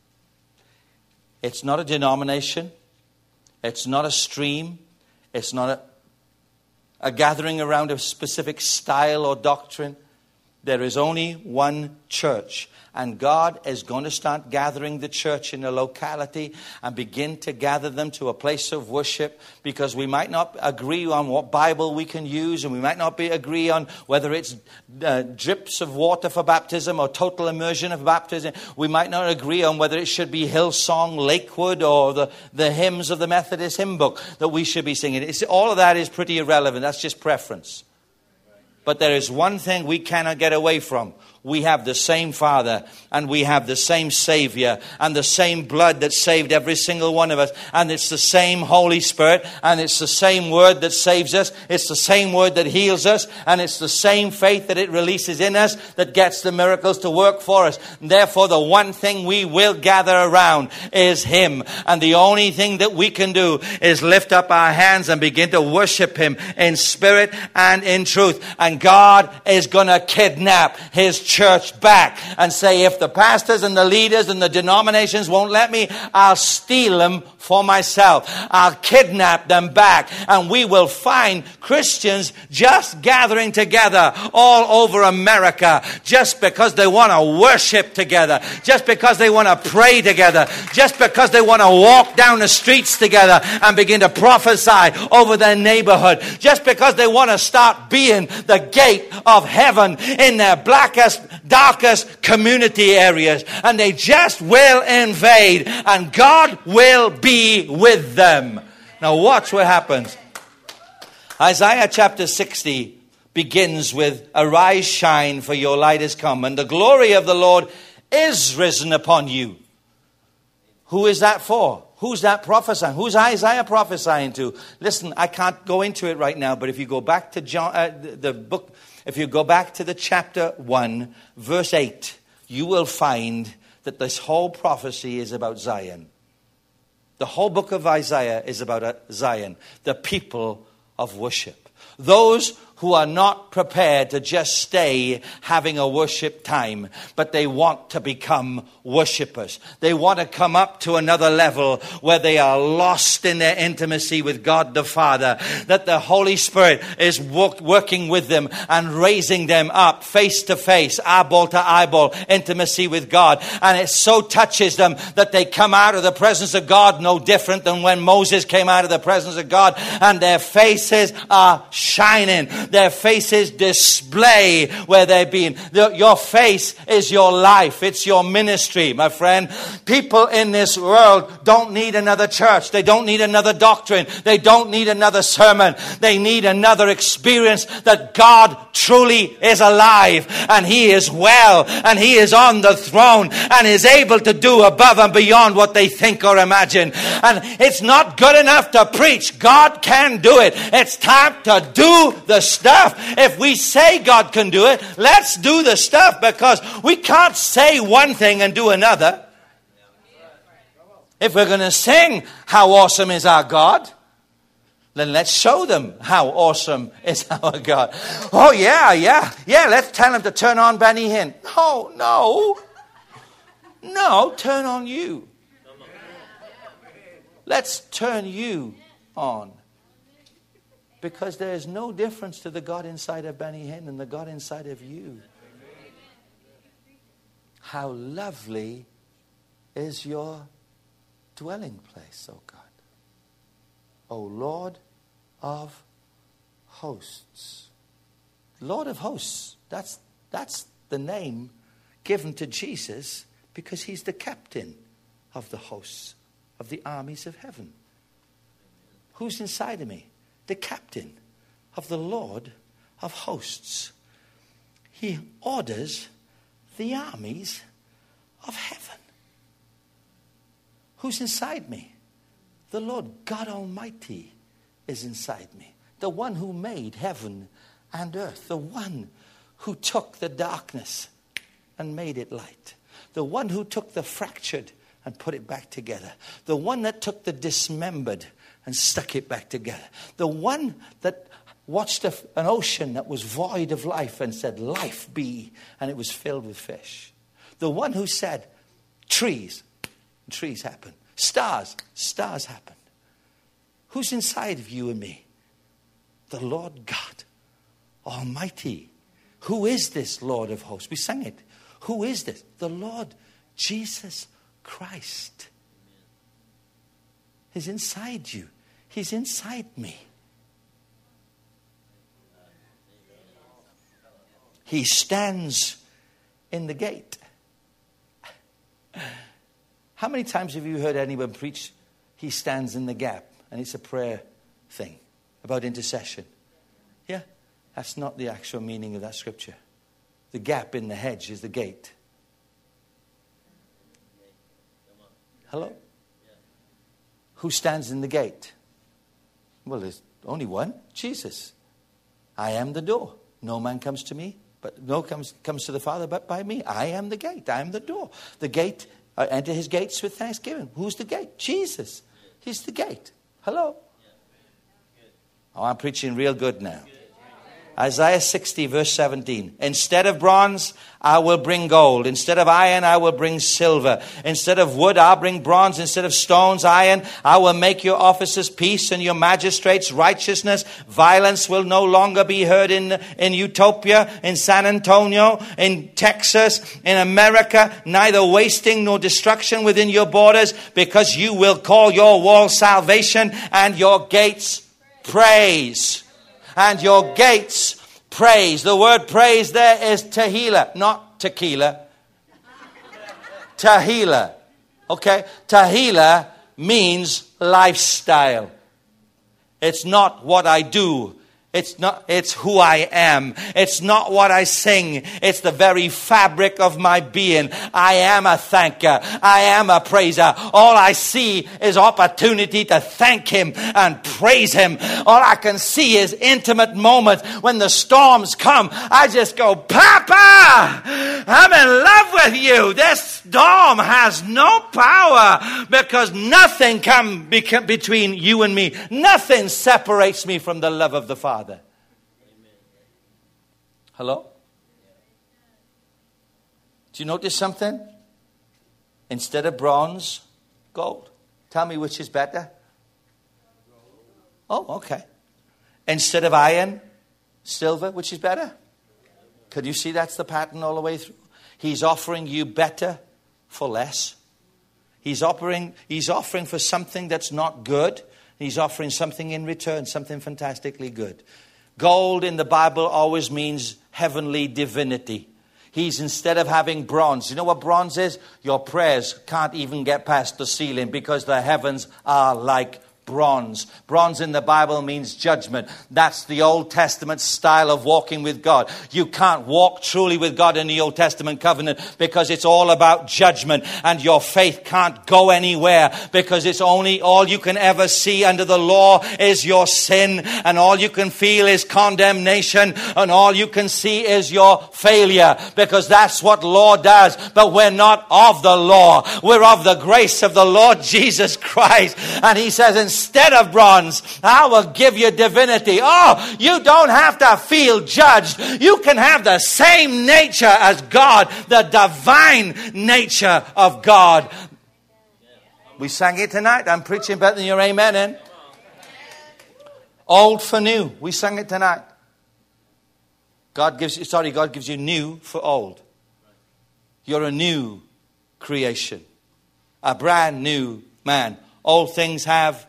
It's not a denomination. It's not a stream. It's not a gathering around a specific style or doctrine. There is only one church. And God is going to start gathering the church in a locality and begin to gather them to a place of worship, because we might not agree on what Bible we can use, and we might not agree on whether it's drips of water for baptism or total immersion of baptism. We might not agree on whether it should be Hillsong, Lakewood, or the hymns of the Methodist hymn book that we should be singing. All of that is pretty irrelevant. That's just preference. But there is one thing we cannot get away from. We have the same Father, and we have the same Savior, and the same blood that saved every single one of us. And it's the same Holy Spirit, and it's the same word that saves us. It's the same word that heals us, and it's the same faith that it releases in us that gets the miracles to work for us. And therefore, the one thing we will gather around is him. And the only thing that we can do is lift up our hands and begin to worship him in spirit and in truth. And God is going to kidnap his church back and say, if the pastors and the leaders and the denominations won't let me, I'll steal them for myself. I'll kidnap them back, and we will find Christians just gathering together all over America just because they want to worship together, just because they want to pray together, just because they want to walk down the streets together and begin to prophesy over their neighborhood, just because they want to start being the gate of heaven in their blackest, darkest community areas. And they just will invade, and God will be with them. Now watch what happens. Isaiah chapter 60 begins with, arise, shine, for your light has come, and the glory of the Lord is risen upon you. Who is that for? Who's that prophesying? Who's Isaiah prophesying to? Listen, I can't go into it right now, but if you go back to the book, if you go back to the chapter 1, verse 8, you will find that this whole prophecy is about Zion. The whole book of Isaiah is about Zion, the people of worship. Those who are not prepared to just stay having a worship time, but they want to become worshipers. They want to come up to another level where they are lost in their intimacy with God the Father, that the Holy Spirit is working with them and raising them up face to face, eyeball to eyeball, intimacy with God. And it so touches them that they come out of the presence of God no different than when Moses came out of the presence of God, and their faces are shining. Their faces display where they've been. Your face is your life. It's your ministry, my friend. People in this world don't need another church. They don't need another doctrine. They don't need another sermon. They need another experience that God truly is alive, and He is well, and He is on the throne, and is able to do above and beyond what they think or imagine. And it's not good enough to preach. God can do it. It's time to do the stuff. If we say God can do it, let's do the stuff, because we can't say one thing and do another. If we're going to sing how awesome is our God, then let's show them how awesome is our God. Oh, yeah, let's tell them to turn on Benny Hinn. No, turn on you. Let's turn you on. Because there is no difference to the God inside of Benny Hinn and the God inside of you. How lovely is your dwelling place, O God. O Lord of hosts. Lord of hosts. That's the name given to Jesus because He's the captain of the hosts, of the armies of heaven. Who's inside of me? The captain of the Lord of hosts. He orders the armies of heaven. Who's inside me? The Lord God Almighty is inside me. The one who made heaven and earth. The one who took the darkness and made it light. The one who took the fractured and put it back together. The one that took the dismembered and stuck it back together. The one that watched an ocean that was void of life and said, life be, and it was filled with fish. The one who said, trees happen. Stars happen. Who's inside of you and me? The Lord God Almighty. Who is this Lord of hosts? We sang it. Who is this? The Lord Jesus Christ. He's inside you. He's inside me. He stands in the gate. How many times have you heard anyone preach, He stands in the gap? And it's a prayer thing about intercession. Yeah, that's not the actual meaning of that scripture. The gap in the hedge is the gate. Hello? Who stands in the gate? Well, there's only one, Jesus. I am the door. No man comes to me, but comes to the Father but by me. I am the gate. I am the door. The gate, enter His gates with thanksgiving. Who's the gate? Jesus. He's the gate. Hello? Oh, I'm preaching real good now. Isaiah 60 verse 17. Instead of bronze, I will bring gold. Instead of iron, I will bring silver. Instead of wood, I'll bring bronze. Instead of stones, iron. I will make your officers peace and your magistrates righteousness. Violence will no longer be heard in Utopia, in San Antonio, in Texas, in America. Neither wasting nor destruction within your borders, because you will call your wall salvation and your gates praise. And your gates praise. The word praise there is tehillah, not tequila. Tehillah. Okay? Tehillah means lifestyle. It's not what I do. It's who I am. It's not what I sing. It's the very fabric of my being. I am a thanker. I am a praiser. All I see is opportunity to thank Him and praise Him. All I can see is intimate moments when the storms come. I just go, Papa, I'm in love with you. This storm has no power because nothing can between you and me. Nothing separates me from the love of the Father. Hello? Do you notice something? Instead of bronze, gold. Tell me which is better. Oh, okay. Instead of iron, silver, which is better? Could you see that's the pattern all the way through? He's offering you better for less. He's offering for something that's not good. He's offering something in return, something fantastically good. Gold in the Bible always means heavenly divinity. He's, instead of having bronze, you know what bronze is? Your prayers can't even get past the ceiling because the heavens are like bronze. Bronze in the Bible means judgment. That's the Old Testament style of walking with God. You can't walk truly with God in the Old Testament covenant because it's all about judgment, and your faith can't go anywhere because it's only all you can ever see under the law is your sin, and all you can feel is condemnation, and all you can see is your failure, because that's what law does. But we're not of the law. We're of the grace of the Lord Jesus Christ. And He says, instead of bronze, I will give you divinity. Oh, you don't have to feel judged. You can have the same nature as God, the divine nature of God. We sang it tonight. I'm preaching better than your amen in. Old for new. We sang it tonight. God gives you new for old. You're a new creation. A brand new man. Old things have,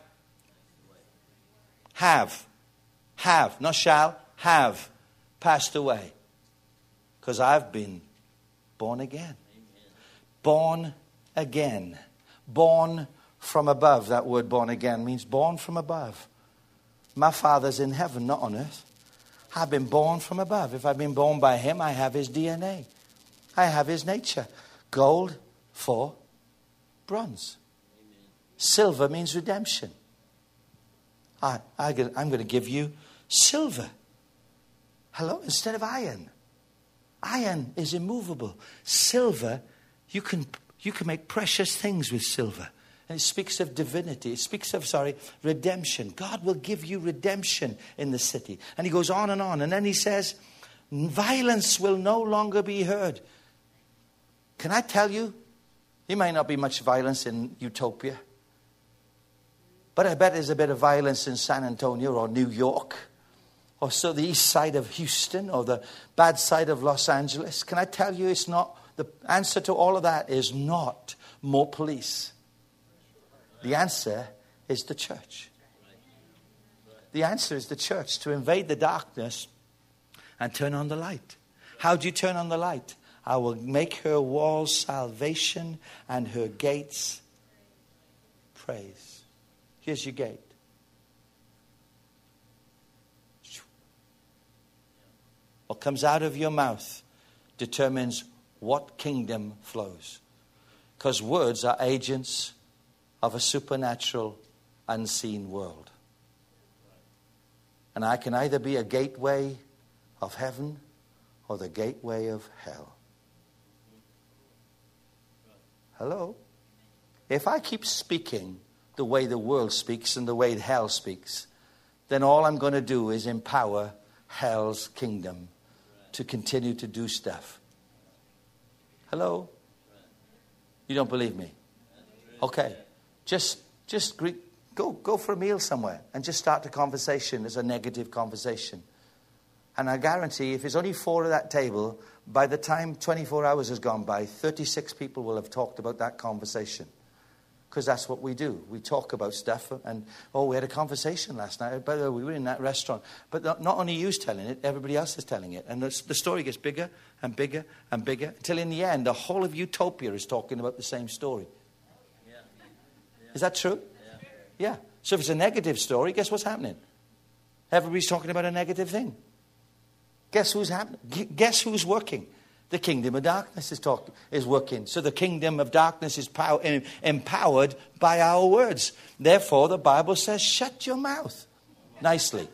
not shall, have passed away. Because I've been born again. Born again. Born from above. That word born again means born from above. My Father's in heaven, not on earth. I've been born from above. If I've been born by Him, I have His DNA. I have His nature. Gold for bronze. Silver means redemption. I'm going to give you silver. Hello? Instead of iron. Iron is immovable. Silver, you can make precious things with silver. And it speaks of divinity. It speaks of, redemption. God will give you redemption in the city. And He goes on. And then He says, violence will no longer be heard. Can I tell you, there might not be much violence in Utopia. But I bet there's a bit of violence in San Antonio or New York. Or so the east side of Houston or the bad side of Los Angeles. Can I tell you, it's not, the answer to all of that is not more police. The answer is the church. The answer is the church to invade the darkness and turn on the light. How do you turn on the light? I will make her walls salvation and her gates praise. Here's your gate. What comes out of your mouth determines what kingdom flows. Because words are agents of a supernatural, unseen world. And I can either be a gateway of heaven or the gateway of hell. Hello? If I keep speaking the way the world speaks and the way hell speaks, then all I'm going to do is empower hell's kingdom to continue to do stuff. Hello? You don't believe me? Okay. Just go for a meal somewhere and just start a conversation as a negative conversation. And I guarantee if there's only 4 at that table, by the time 24 hours has gone by, 36 people will have talked about that conversation. Because that's what we do. We talk about stuff. And, we had a conversation last night. By the way, we were in that restaurant. But not only you's telling it, everybody else is telling it. And the story gets bigger and bigger and bigger. Until in the end, the whole of Utopia is talking about the same story. Is that true? Yeah. So if it's a negative story, guess what's happening? Everybody's talking about a negative thing. Guess who's happening? Guess who's working? The kingdom of darkness is working. So the kingdom of darkness is empowered by our words. Therefore, the Bible says, shut your mouth nicely.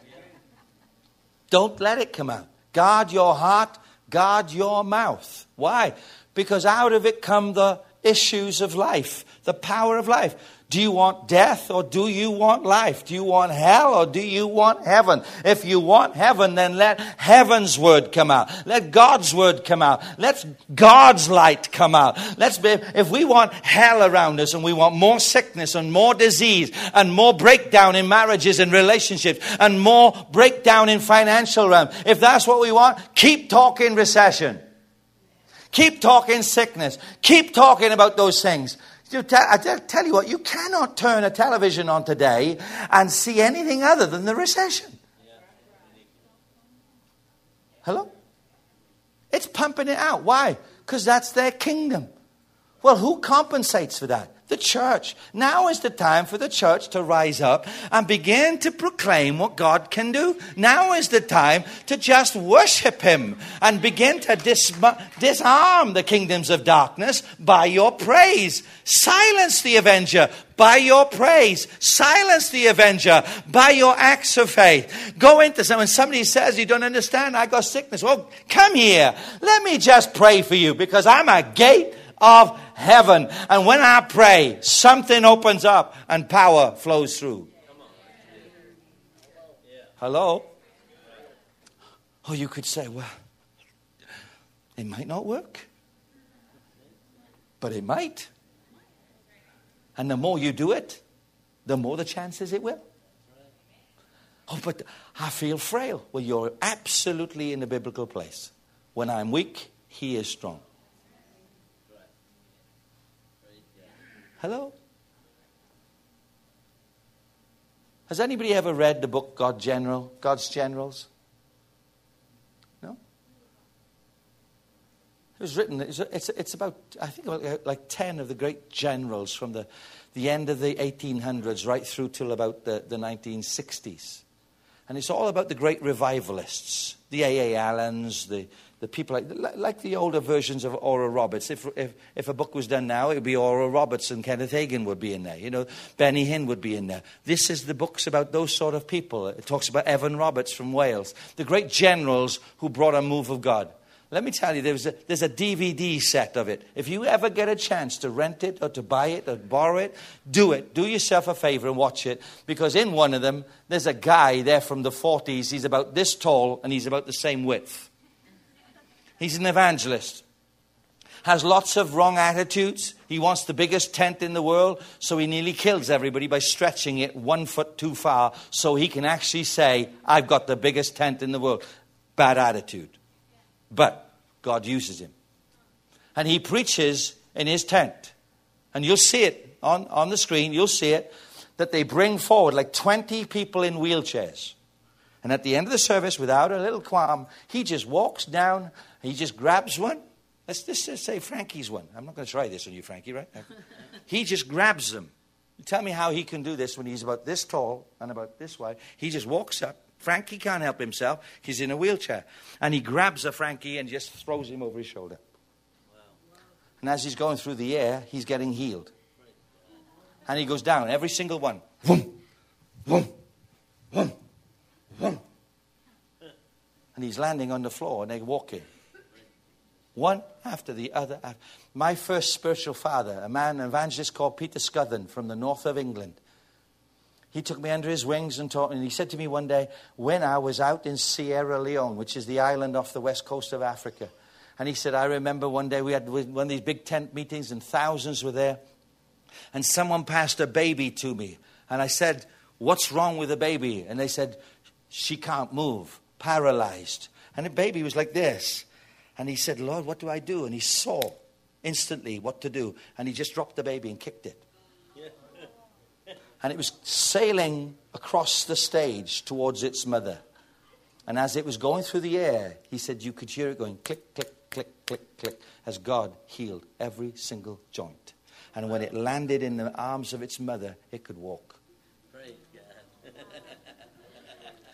Don't let it come out. Guard your heart. Guard your mouth. Why? Because out of it come the issues of life, the power of life. Do you want death or do you want life? Do you want hell or do you want heaven? If you want heaven, then let heaven's word come out. Let God's word come out. Let God's light come out. If we want hell around us and we want more sickness and more disease and more breakdown in marriages and relationships and more breakdown in financial realm, if that's what we want, keep talking recession. Keep talking sickness. Keep talking about those things. I tell you what, you cannot turn a television on today and see anything other than the recession. Hello? It's pumping it out. Why? Because that's their kingdom. Well, who compensates for that? The church. Now is the time for the church to rise up and begin to proclaim what God can do. Now is the time to just worship Him and begin to disarm the kingdoms of darkness by your praise. Silence the avenger by your praise. Silence the avenger by your acts of faith. Go into someone. Somebody says, you don't understand, I got sickness. Well, come here. Let me just pray for you because I'm a gate of heaven. And when I pray, something opens up and power flows through. Hello? Oh, you could say, well, it might not work. But it might. And the more you do it, the more the chances it will. Oh, but I feel frail. Well, you're absolutely in the biblical place. When I'm weak, He is strong. Hello? Has anybody ever read the book God's Generals? No? It was written, it's about, I think, like 10 of the great generals from the end of the 1800s right through till about the 1960s. And it's all about the great revivalists, the A.A. Allens, the people like the older versions of Oral Roberts. If a book was done now, it would be Oral Roberts and Kenneth Hagin would be in there. You know, Benny Hinn would be in there. This is the books about those sort of people. It talks about Evan Roberts from Wales, the great generals who brought a move of God. Let me tell you, there's a DVD set of it. If you ever get a chance to rent it or to buy it or borrow it, do it. Do yourself a favor and watch it. Because in one of them, there's a guy there from the 40s. He's about this tall and he's about the same width. He's an evangelist. Has lots of wrong attitudes. He wants the biggest tent in the world, so he nearly kills everybody by stretching it 1 foot too far so he can actually say, I've got the biggest tent in the world. Bad attitude. But God uses him. And he preaches in his tent. And you'll see it on the screen. You'll see it. That they bring forward like 20 people in wheelchairs. And at the end of the service, without a little qualm, he just walks down. He just grabs one. Let's just say Frankie's one. I'm not going to try this on you, Frankie, right? He just grabs them. Tell me how he can do this when he's about this tall and about this wide. He just walks up. Frankie can't help himself. He's in a wheelchair. And he grabs a Frankie and just throws him over his shoulder. Wow. And as he's going through the air, he's getting healed. And he goes down, every single one. Vroom, vroom, vroom, vroom. And he's landing on the floor and they're walking. One after the other. My first spiritual father, an evangelist called Peter Scuthern from the north of England. He took me under his wings and taught me. And he said to me one day, when I was out in Sierra Leone, which is the island off the west coast of Africa. And he said, I remember one day we had one of these big tent meetings and thousands were there. And someone passed a baby to me. And I said, what's wrong with the baby? And they said, she can't move, paralyzed. And the baby was like this. And he said, Lord, what do I do? And he saw instantly what to do. And he just dropped the baby and kicked it. And it was sailing across the stage towards its mother. And as it was going through the air, he said you could hear it going click, click, click, click, click, as God healed every single joint. And when it landed in the arms of its mother, it could walk. Praise God.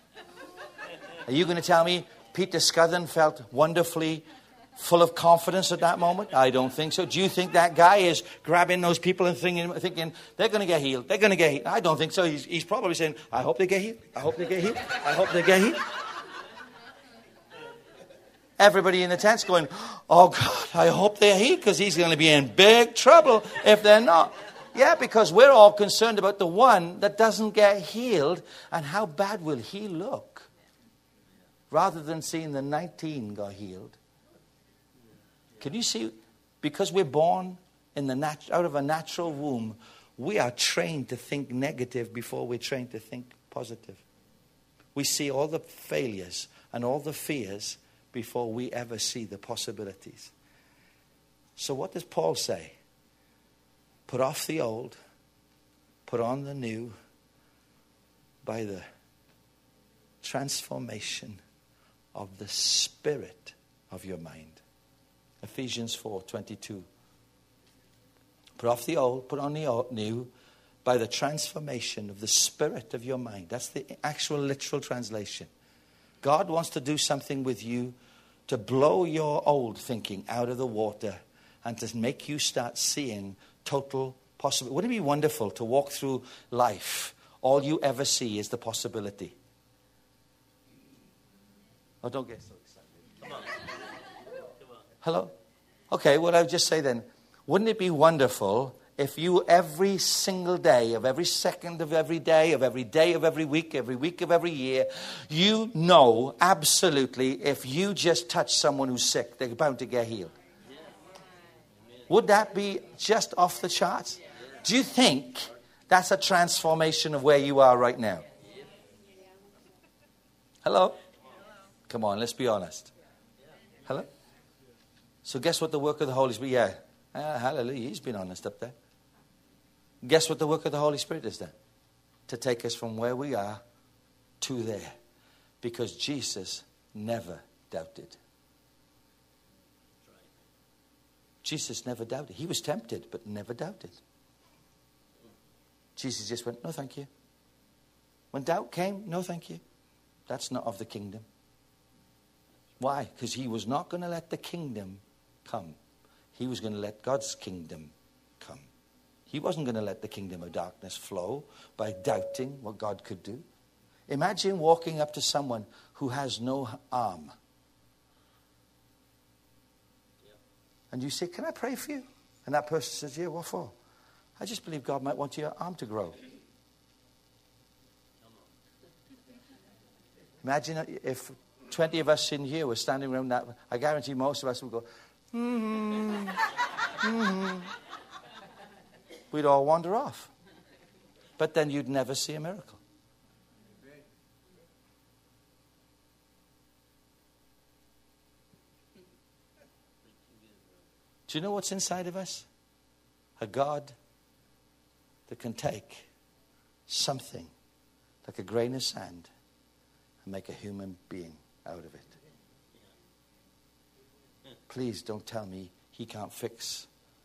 Are you going to tell me Peter Scudden felt wonderfully full of confidence at that moment? I don't think so. Do you think that guy is grabbing those people and thinking they're going to get healed? They're going to get healed. I don't think so. He's probably saying, I hope they get healed. I hope they get healed. I hope they get healed. Everybody in the tent's going, oh God, I hope they're healed, because he's going to be in big trouble if they're not. Yeah, because we're all concerned about the one that doesn't get healed, and how bad will he look, rather than seeing the 19 got healed. Can you see? Because we're born out of a natural womb, we are trained to think negative before we're trained to think positive. We see all the failures and all the fears before we ever see the possibilities. So what does Paul say? Put off the old, put on the new, by the transformation of the spirit of your mind. Ephesians 4:22. Put off the old, put on the new, by the transformation of the spirit of your mind. That's the actual literal translation. God wants to do something with you to blow your old thinking out of the water and to make you start seeing total possibility. Wouldn't it be wonderful to walk through life, all you ever see is the possibility? Oh, don't get so excited. Come on. Hello? Okay, what I would just say then, wouldn't it be wonderful if you every single day of every second of every day of every week of every year, you know absolutely if you just touch someone who's sick, they're bound to get healed? Would that be just off the charts? Do you think that's a transformation of where you are right now? Hello? Come on, let's be honest. Hello? So guess what the work of the Holy Spirit... Yeah. Hallelujah. He's been honest up there. Guess what the work of the Holy Spirit is then? To take us from where we are to there. Because Jesus never doubted. Jesus never doubted. He was tempted, but never doubted. Jesus just went, no thank you. When doubt came, no thank you. That's not of the kingdom. Why? Because he was not going to let the kingdom come. He was going to let God's kingdom come. He wasn't going to let the kingdom of darkness flow by doubting what God could do. Imagine walking up to someone who has no arm. And you say, can I pray for you? And that person says, yeah, what for? I just believe God might want your arm to grow. Imagine if 20 of us in here were standing around that. I guarantee most of us would go, We'd all wander off. But then you'd never see a miracle. Do you know what's inside of us? A God that can take something like a grain of sand and make a human being out of it. Please don't tell me he can't fix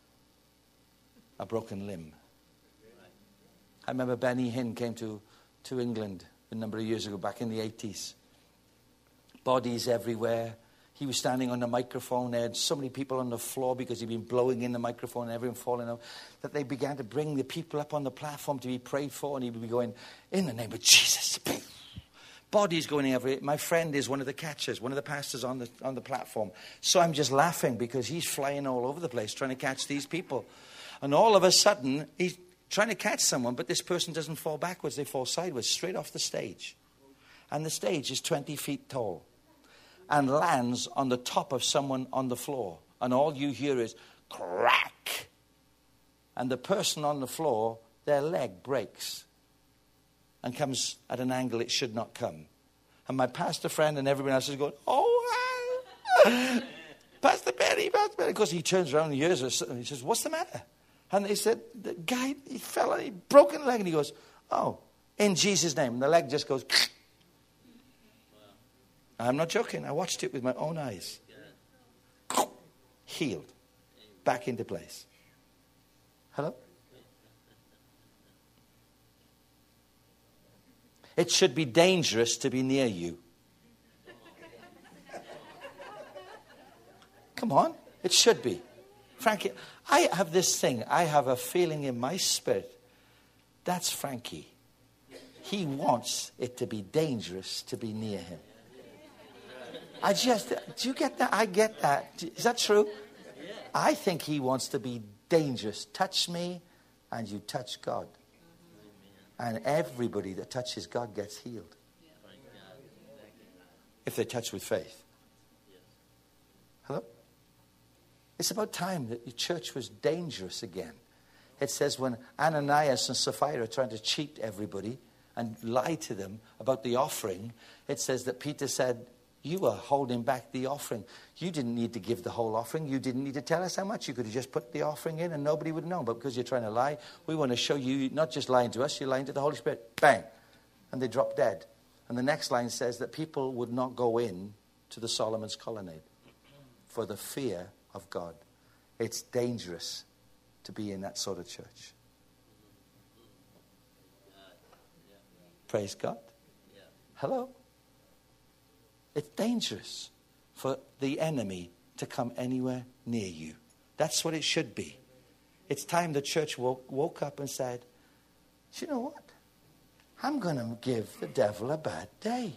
a broken limb. I remember Benny Hinn came to England a number of years ago, back in the 80s. Bodies everywhere. He was standing on the microphone. There had so many people on the floor because he'd been blowing in the microphone and everyone falling out, that they began to bring the people up on the platform to be prayed for, and he would be going, in the name of Jesus. Bodies going everywhere. My friend is one of the catchers, one of the pastors on the platform. So I'm just laughing because he's flying all over the place trying to catch these people. And all of a sudden, he's trying to catch someone, but this person doesn't fall backwards. They fall sideways, straight off the stage. And the stage is 20 feet tall and lands on the top of someone on the floor. And all you hear is crack. And the person on the floor, their leg breaks and comes at an angle it should not come. And my pastor friend and everyone else is going, oh, wow. Pastor Benny. Of course, he turns around and hears us, and he says, what's the matter? And they said, the guy, he fell and he broke a leg. And he goes, oh, in Jesus' name. And the leg just goes. I'm not joking. I watched it with my own eyes. Healed. Back into place. Hello? It should be dangerous to be near you. Come on. It should be. Frankie, I have this thing. I have a feeling in my spirit. That's Frankie. He wants it to be dangerous to be near him. Do you get that? I get that. Is that true? I think he wants to be dangerous. Touch me and you touch God. And everybody that touches God gets healed. If they touch with faith. Hello? It's about time that the church was dangerous again. It says when Ananias and Sapphira are trying to cheat everybody and lie to them about the offering, it says that Peter said, you were holding back the offering. You didn't need to give the whole offering. You didn't need to tell us how much. You could have just put the offering in and nobody would know. But because you're trying to lie, we want to show you not just lying to us, you're lying to the Holy Spirit. Bang. And they drop dead. And the next line says that people would not go in to the Solomon's colonnade for the fear of God. It's dangerous to be in that sort of church. Praise God. Hello? It's dangerous for the enemy to come anywhere near you. That's what it should be. It's time the church woke up and said, you know what? I'm going to give the devil a bad day.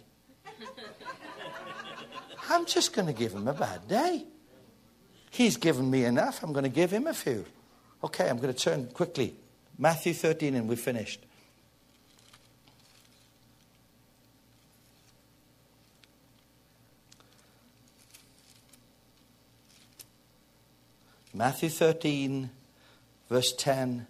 I'm just going to give him a bad day. He's given me enough. I'm going to give him a few. Okay, I'm going to turn quickly. Matthew 13 and we're finished. Matthew 13, verse 10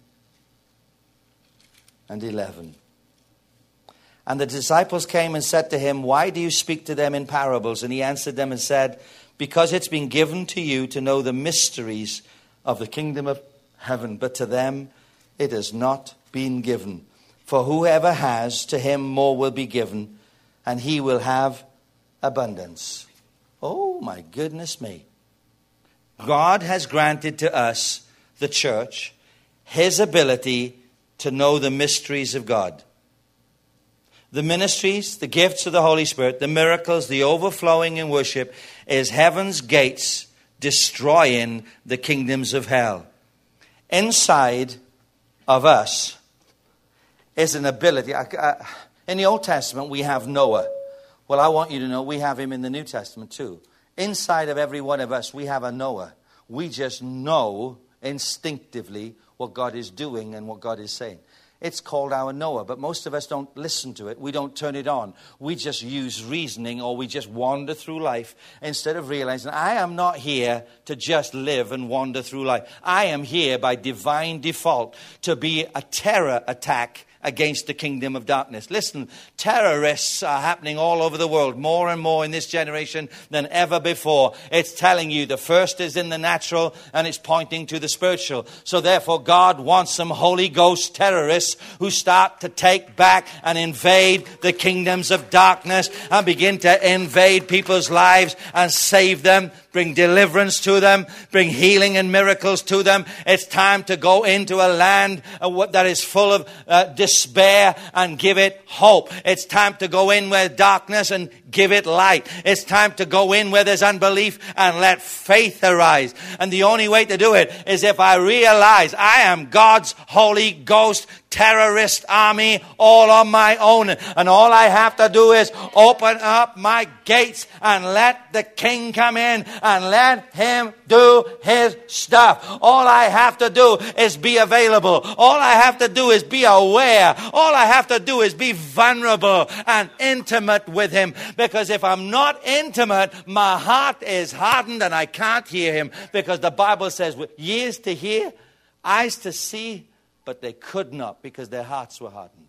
and 11. And the disciples came and said to him, why do you speak to them in parables? And he answered them and said, because it's been given to you to know the mysteries of the kingdom of heaven, but to them it has not been given. For whoever has, to him more will be given, and he will have abundance. Oh, my goodness me. God has granted to us, the church, his ability to know the mysteries of God. The ministries, the gifts of the Holy Spirit, the miracles, the overflowing in worship is heaven's gates destroying the kingdoms of hell. Inside of us is an ability. In the Old Testament, we have Noah. Well, I want you to know we have him in the New Testament too. Inside of every one of us, we have a Noah. We just know instinctively what God is doing and what God is saying. It's called our Noah, but most of us don't listen to it. We don't turn it on. We just use reasoning or we just wander through life instead of realizing I am not here to just live and wander through life. I am here by divine default to be a terror attack against the kingdom of darkness. Listen, terrorists are happening all over the world, more and more in this generation than ever before. It's telling you the first is in the natural and it's pointing to the spiritual. So therefore God wants some Holy Ghost terrorists who start to take back and invade the kingdoms of darkness and begin to invade people's lives and save them, bring deliverance to them, bring healing and miracles to them. It's time to go into a land that is full of despair and give it hope. It's time to go in where darkness and give it light. It's time to go in where there's unbelief and let faith arise. And the only way to do it is if I realize I am God's Holy Ghost terrorist army all on my own. And all I have to do is open up my gates and let the King come in and let him do his stuff. All I have to do is be available. All I have to do is be aware. All I have to do is be vulnerable and intimate with him. Because if I'm not intimate, my heart is hardened and I can't hear him. Because the Bible says, with ears to hear, eyes to see, but they could not because their hearts were hardened.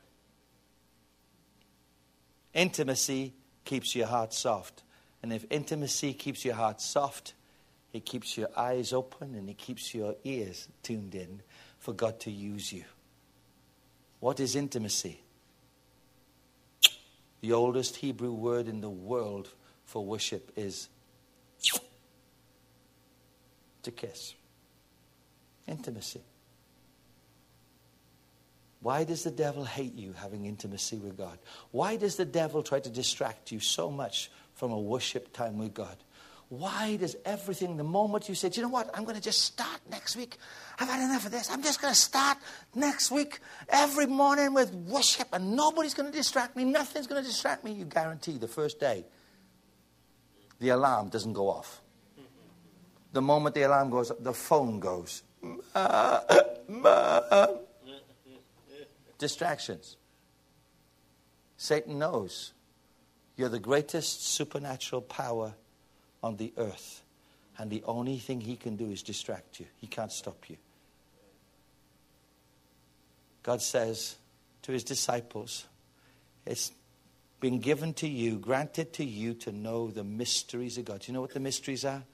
Intimacy keeps your heart soft. And if intimacy keeps your heart soft, it keeps your eyes open and it keeps your ears tuned in for God to use you. What is intimacy? The oldest Hebrew word in the world for worship is to kiss. Intimacy. Why does the devil hate you having intimacy with God? Why does the devil try to distract you so much from a worship time with God? Why does everything, the moment you say, do you know what, I'm going to just start next week. I've had enough of this. I'm just going to start next week every morning with worship, and nobody's going to distract me. Nothing's going to distract me. You guarantee the first day, the alarm doesn't go off. The moment the alarm goes up, the phone goes. Distractions. Satan knows you're the greatest supernatural power on the earth. And the only thing he can do is distract you. He can't stop you. God says to his disciples, it's been given to you, granted to you to know the mysteries of God. Do you know what the mysteries are?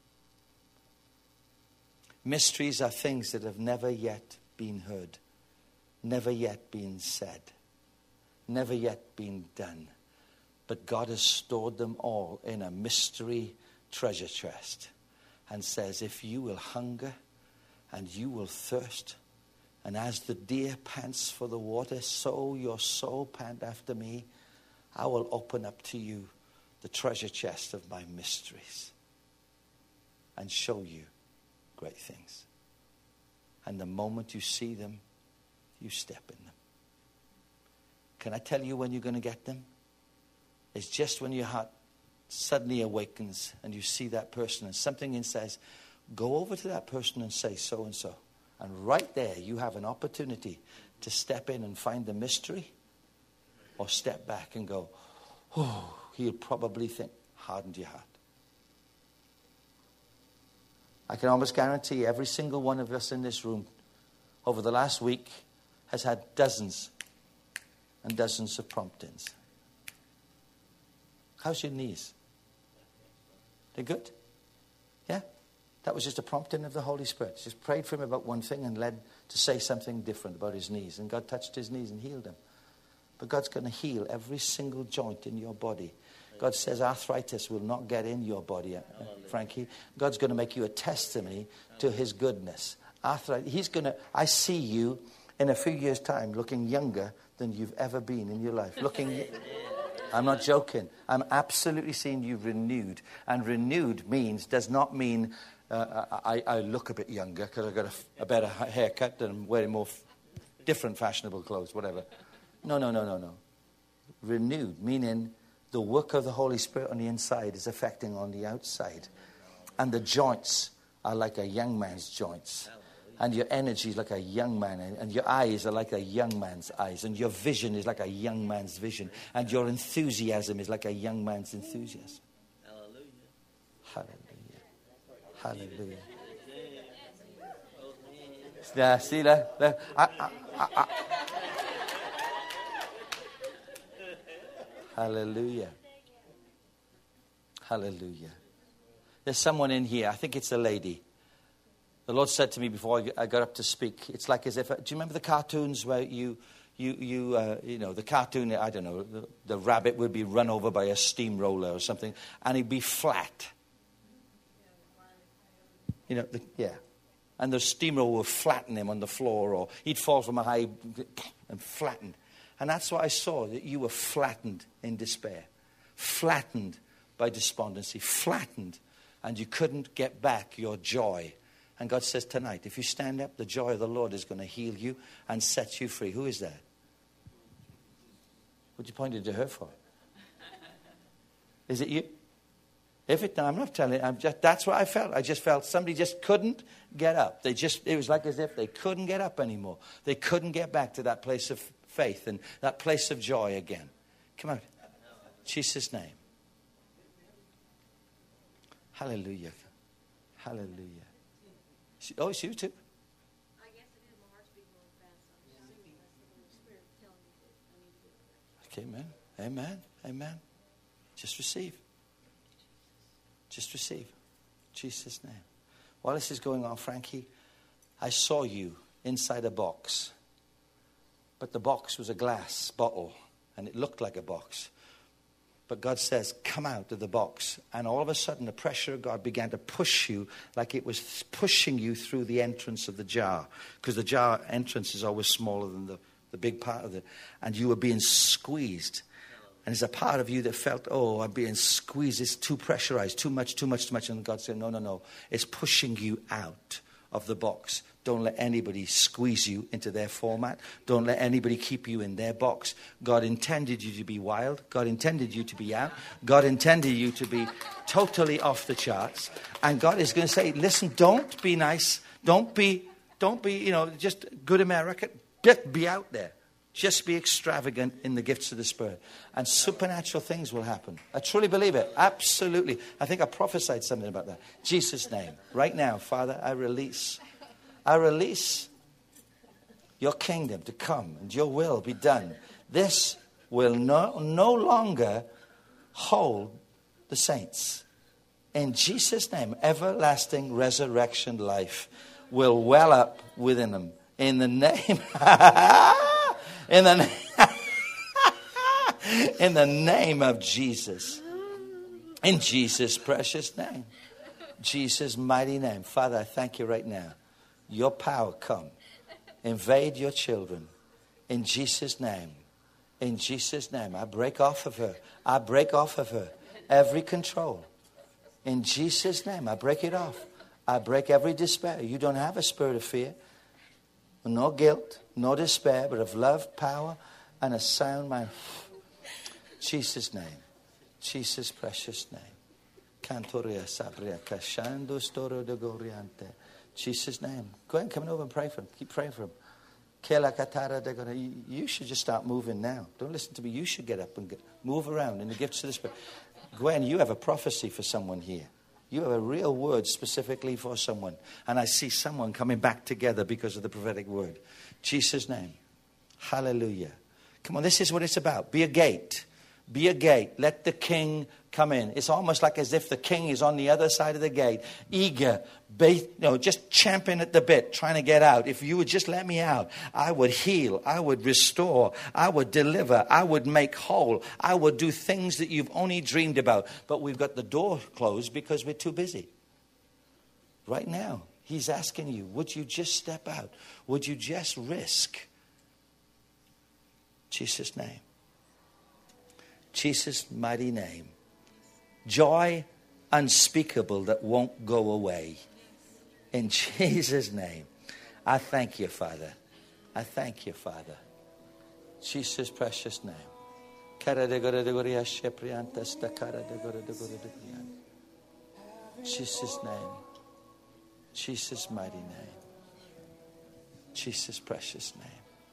Mysteries are things that have never yet been heard, never yet been said, never yet been done. But God has stored them all in a mystery treasure chest and says, if you will hunger and you will thirst, and as the deer pants for the water, so your soul pant after me, I will open up to you the treasure chest of my mysteries and show you great things. And the moment you see them, you step in them. Can I tell you when you're going to get them? It's just when your heart suddenly awakens and you see that person and something in says, go over to that person and say so and so. And right there you have an opportunity to step in and find the mystery, or step back and go, oh, he'll probably think, hardened your heart. I can almost guarantee every single one of us in this room over the last week has had dozens and dozens of promptings. How's your knees? They're good? Yeah? That was just a prompting of the Holy Spirit. Just prayed for him about one thing and led to say something different about his knees. And God touched his knees and healed him. But God's going to heal every single joint in your body. God says arthritis will not get in your body, Frankie. God's going to make you a testimony to his goodness. Arthritis, he's going to, I see you in a few years' time looking younger than you've ever been in your life. I'm not joking. I'm absolutely seeing you renewed. And renewed does not mean I look a bit younger because I've got a better haircut and I'm wearing more different fashionable clothes, whatever. No. Renewed, meaning the work of the Holy Spirit on the inside is affecting on the outside. And the joints are like a young man's joints. And your energy is like a young man. And your eyes are like a young man's eyes. And your vision is like a young man's vision. And your enthusiasm is like a young man's enthusiasm. Hallelujah. Hallelujah. Yeah, see that? Hallelujah. Hallelujah. There's someone in here. I think it's a lady. The Lord said to me before I got up to speak, it's like as if, do you remember the cartoons where you know, the cartoon, I don't know, the rabbit would be run over by a steamroller or something, and he'd be flat. You know, yeah. And the steamroller would flatten him on the floor, or he'd fall from a high and flattened. And that's what I saw, that you were flattened in despair, flattened by despondency, flattened, and you couldn't get back your joy. And God says tonight, if you stand up, the joy of the Lord is going to heal you and set you free. Who is that? What you pointed to her for? Is it you? If it, no, I'm not telling you. That's what I felt. I just felt somebody just couldn't get up. It was like as if they couldn't get up anymore. They couldn't get back to that place of faith and that place of joy again. Come on. Jesus' name. Hallelujah. Hallelujah. Oh, it's you too? I guess it is. My heart's beating really fast. I'm assuming that's the Holy Spirit telling me that I need to do it. Okay, amen. Amen. Just receive. Just receive. In Jesus' name. While this is going on, Frankie, I saw you inside a box. But the box was a glass bottle, and it looked like a box. But God says, come out of the box. And all of a sudden, the pressure of God began to push you like it was pushing you through the entrance of the jar. Because the jar entrance is always smaller than the big part of it. And you were being squeezed. And there's a part of you that felt, oh, I'm being squeezed. It's too pressurized, too much. And God said, no. It's pushing you out of the box. Don't let anybody squeeze you into their format. Don't let anybody keep you in their box. God intended you to be wild. God intended you to be out. God intended you to be totally off the charts. And God is going to say, listen, don't be nice. Don't be, just good American. Just be out there. Just be extravagant in the gifts of the Spirit. And supernatural things will happen. I truly believe it. Absolutely. I think I prophesied something about that. Jesus' name. Right now, Father, I release your kingdom to come and your will be done. This will no longer hold the saints. In Jesus' name, everlasting resurrection life will well up within them. In the name... In the name of Jesus. In Jesus' precious name. Jesus' mighty name. Father, I thank you right now. Your power come. Invade your children. In Jesus' name. In Jesus' name. I break off of her. I break off of her every control. In Jesus' name. I break it off. I break every despair. You don't have a spirit of fear. No guilt, no despair, but of love, power, and a sound mind. Jesus' name. Jesus' precious name. Cantoria sabria cashando storo de goriante. Jesus' name. Go ahead and come over and pray for him. Keep praying for him. You should just start moving now. Don't listen to me. You should get up and move around in the gifts of the Spirit. Gwen, you have a prophecy for someone here. You have a real word specifically for someone. And I see someone coming back together because of the prophetic word. Jesus' name. Hallelujah. Come on, this is what it's about. Be a gate. Be a gate. Let the king come in. It's almost like as if the king is on the other side of the gate, eager, just champing at the bit, trying to get out. If you would just let me out, I would heal, I would restore, I would deliver, I would make whole, I would do things that you've only dreamed about. But we've got the door closed because we're too busy. Right now, he's asking you, would you just step out? Would you just risk? Jesus' name. Jesus' mighty name. Joy unspeakable that won't go away. In Jesus' name. I thank you, Father. I thank you, Father. Jesus' precious name. Jesus' name. Jesus' mighty name. Jesus' precious name.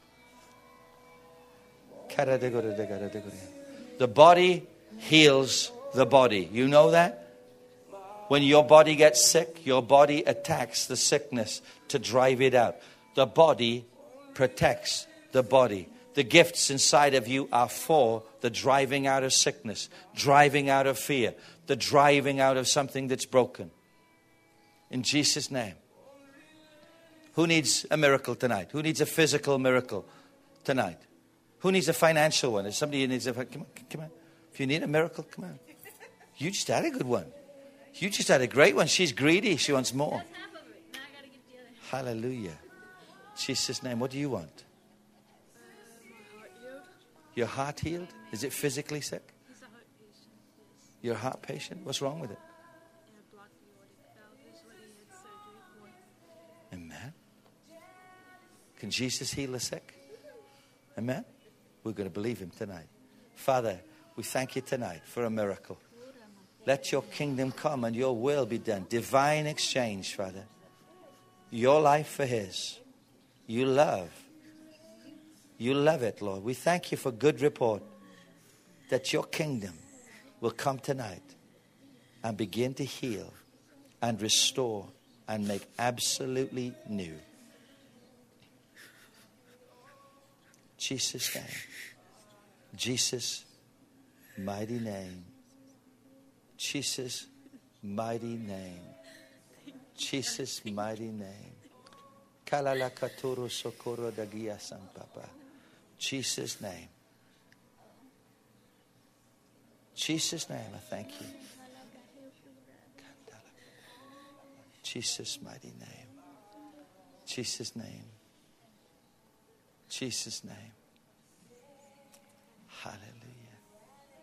The body heals the body. You know that? When your body gets sick, your body attacks the sickness to drive it out. The body protects the body. The gifts inside of you are for the driving out of sickness, driving out of fear, the driving out of something that's broken. In Jesus' name. Who needs a miracle tonight? Who needs a physical miracle tonight? Who needs a financial one? If somebody needs come on. If you need a miracle, come on. You just had a good one. You just had a great one. She's greedy. She wants more. That's half of it. Now I gotta get the other half. Hallelujah. Jesus' name. What do you want? My heart healed. Your heart healed? Is it physically sick? He's a heart patient. Yes. Your heart patient? What's wrong with it? And a blocked aortic valve is what he had surgery for. Amen. Can Jesus heal the sick? Amen. We're going to believe him tonight. Father, we thank you tonight for a miracle. Let your kingdom come and your will be done. Divine exchange, Father. Your life for his. You love it, Lord. We thank you for good report that your kingdom will come tonight and begin to heal and restore and make absolutely new. Jesus' name. Jesus' mighty name. Jesus' mighty name. Jesus' mighty name. Kalala katuro socorro dagia san papa. Jesus' name. Jesus' name, I thank you. Jesus' mighty name. Jesus' name. Jesus' name. Hallelujah.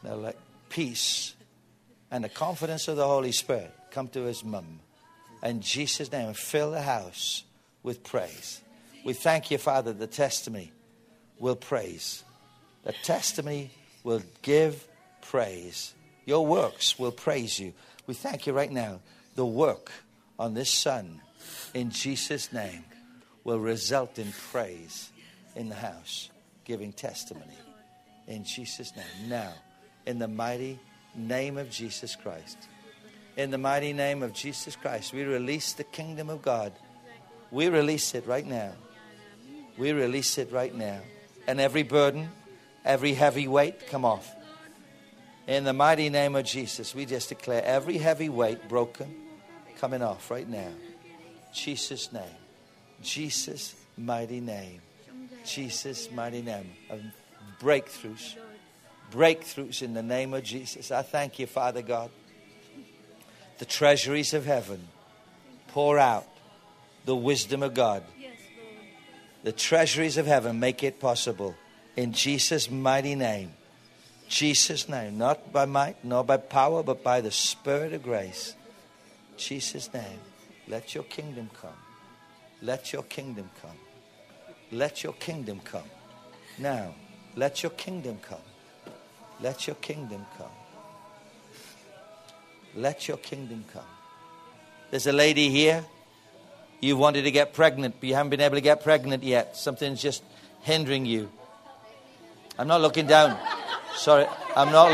Now let peace and the confidence of the Holy Spirit come to his mum. In Jesus' name, fill the house with praise. We thank you, Father, the testimony will praise. The testimony will give praise. Your works will praise you. We thank you right now. The work on this son, in Jesus' name, will result in praise in the house, giving testimony. In Jesus' name. Now, in the mighty name of Jesus Christ. In the mighty name of Jesus Christ, we release the kingdom of God. We release it right now. We release it right now. And every burden, every heavy weight, come off. In the mighty name of Jesus, we just declare every heavy weight broken, coming off right now. Jesus' name. Jesus' mighty name. Jesus' mighty name. Of breakthroughs. Breakthroughs in the name of Jesus. I thank you, Father God. The treasuries of heaven pour out the wisdom of God. The treasuries of heaven make it possible. In Jesus' mighty name. Jesus' name. Not by might, nor by power, but by the Spirit of grace. Jesus' name. Let your kingdom come. Let your kingdom come. Let your kingdom come. Now, let your kingdom come. Let your kingdom come. Let your kingdom come. There's a lady here. You wanted to get pregnant, but you haven't been able to get pregnant yet. Something's just hindering you. I'm not looking down. Sorry, I'm not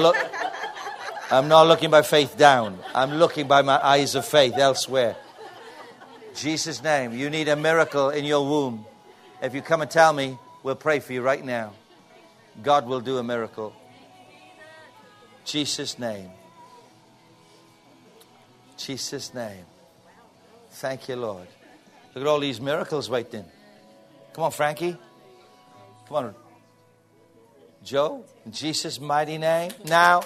looking by faith down. I'm looking by my eyes of faith elsewhere. Jesus' name, you need a miracle in your womb. If you come and tell me, we'll pray for you right now. God will do a miracle. Jesus' name. Jesus' name. Thank you, Lord. Look at all these miracles waiting. Come on, Frankie. Come on. Joe, in Jesus' mighty name. Now,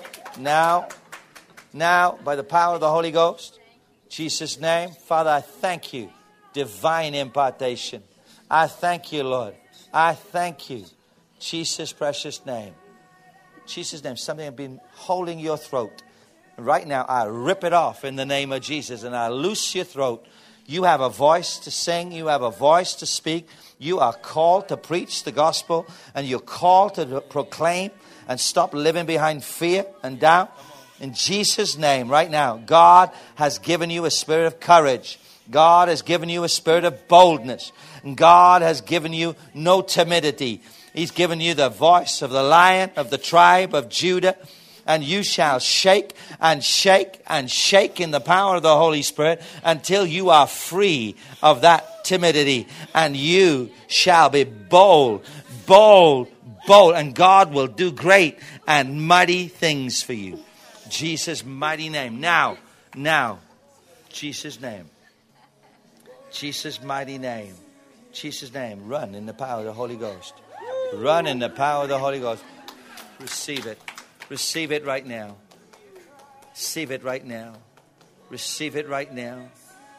by the power of the Holy Ghost. Jesus' name. Father, I thank you. Divine impartation. I thank you, Lord. I thank you. Jesus' precious name. Jesus' name. Something has been holding your throat. Right now, I rip it off in the name of Jesus and I loose your throat. You have a voice to sing. You have a voice to speak. You are called to preach the gospel and you're called to proclaim and stop living behind fear and doubt. In Jesus' name, right now, God has given you a spirit of courage. God has given you a spirit of boldness. And God has given you no timidity. He's given you the voice of the Lion of the tribe of Judah. And you shall shake and shake and shake in the power of the Holy Spirit until you are free of that timidity. And you shall be bold, bold, bold. And God will do great and mighty things for you. Jesus' mighty name. Now, Jesus' name. Jesus' mighty name. Jesus' name. Run in the power of the Holy Ghost. Run in the power of the Holy Ghost. Receive it. Receive it right now. Receive it right now. Receive it right now.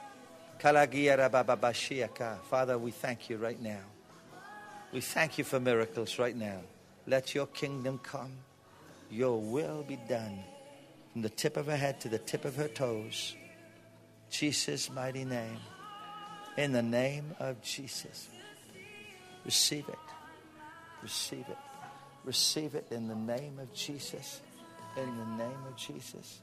Father, we thank you right now. We thank you for miracles right now. Let your kingdom come. Your will be done. From the tip of her head to the tip of her toes. Jesus' mighty name. In the name of Jesus. Receive it. Receive it. Receive it in the name of Jesus. In the name of Jesus.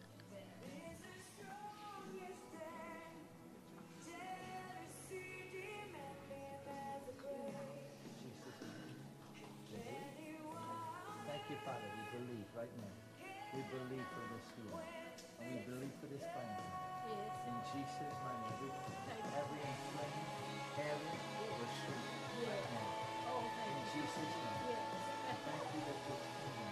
Thank you, Father. We believe right now. We believe for this healing. And we believe for this finding. In Jesus' name. Every inflamed area will shrink right now. In Jesus' name. Thank you that you're healing.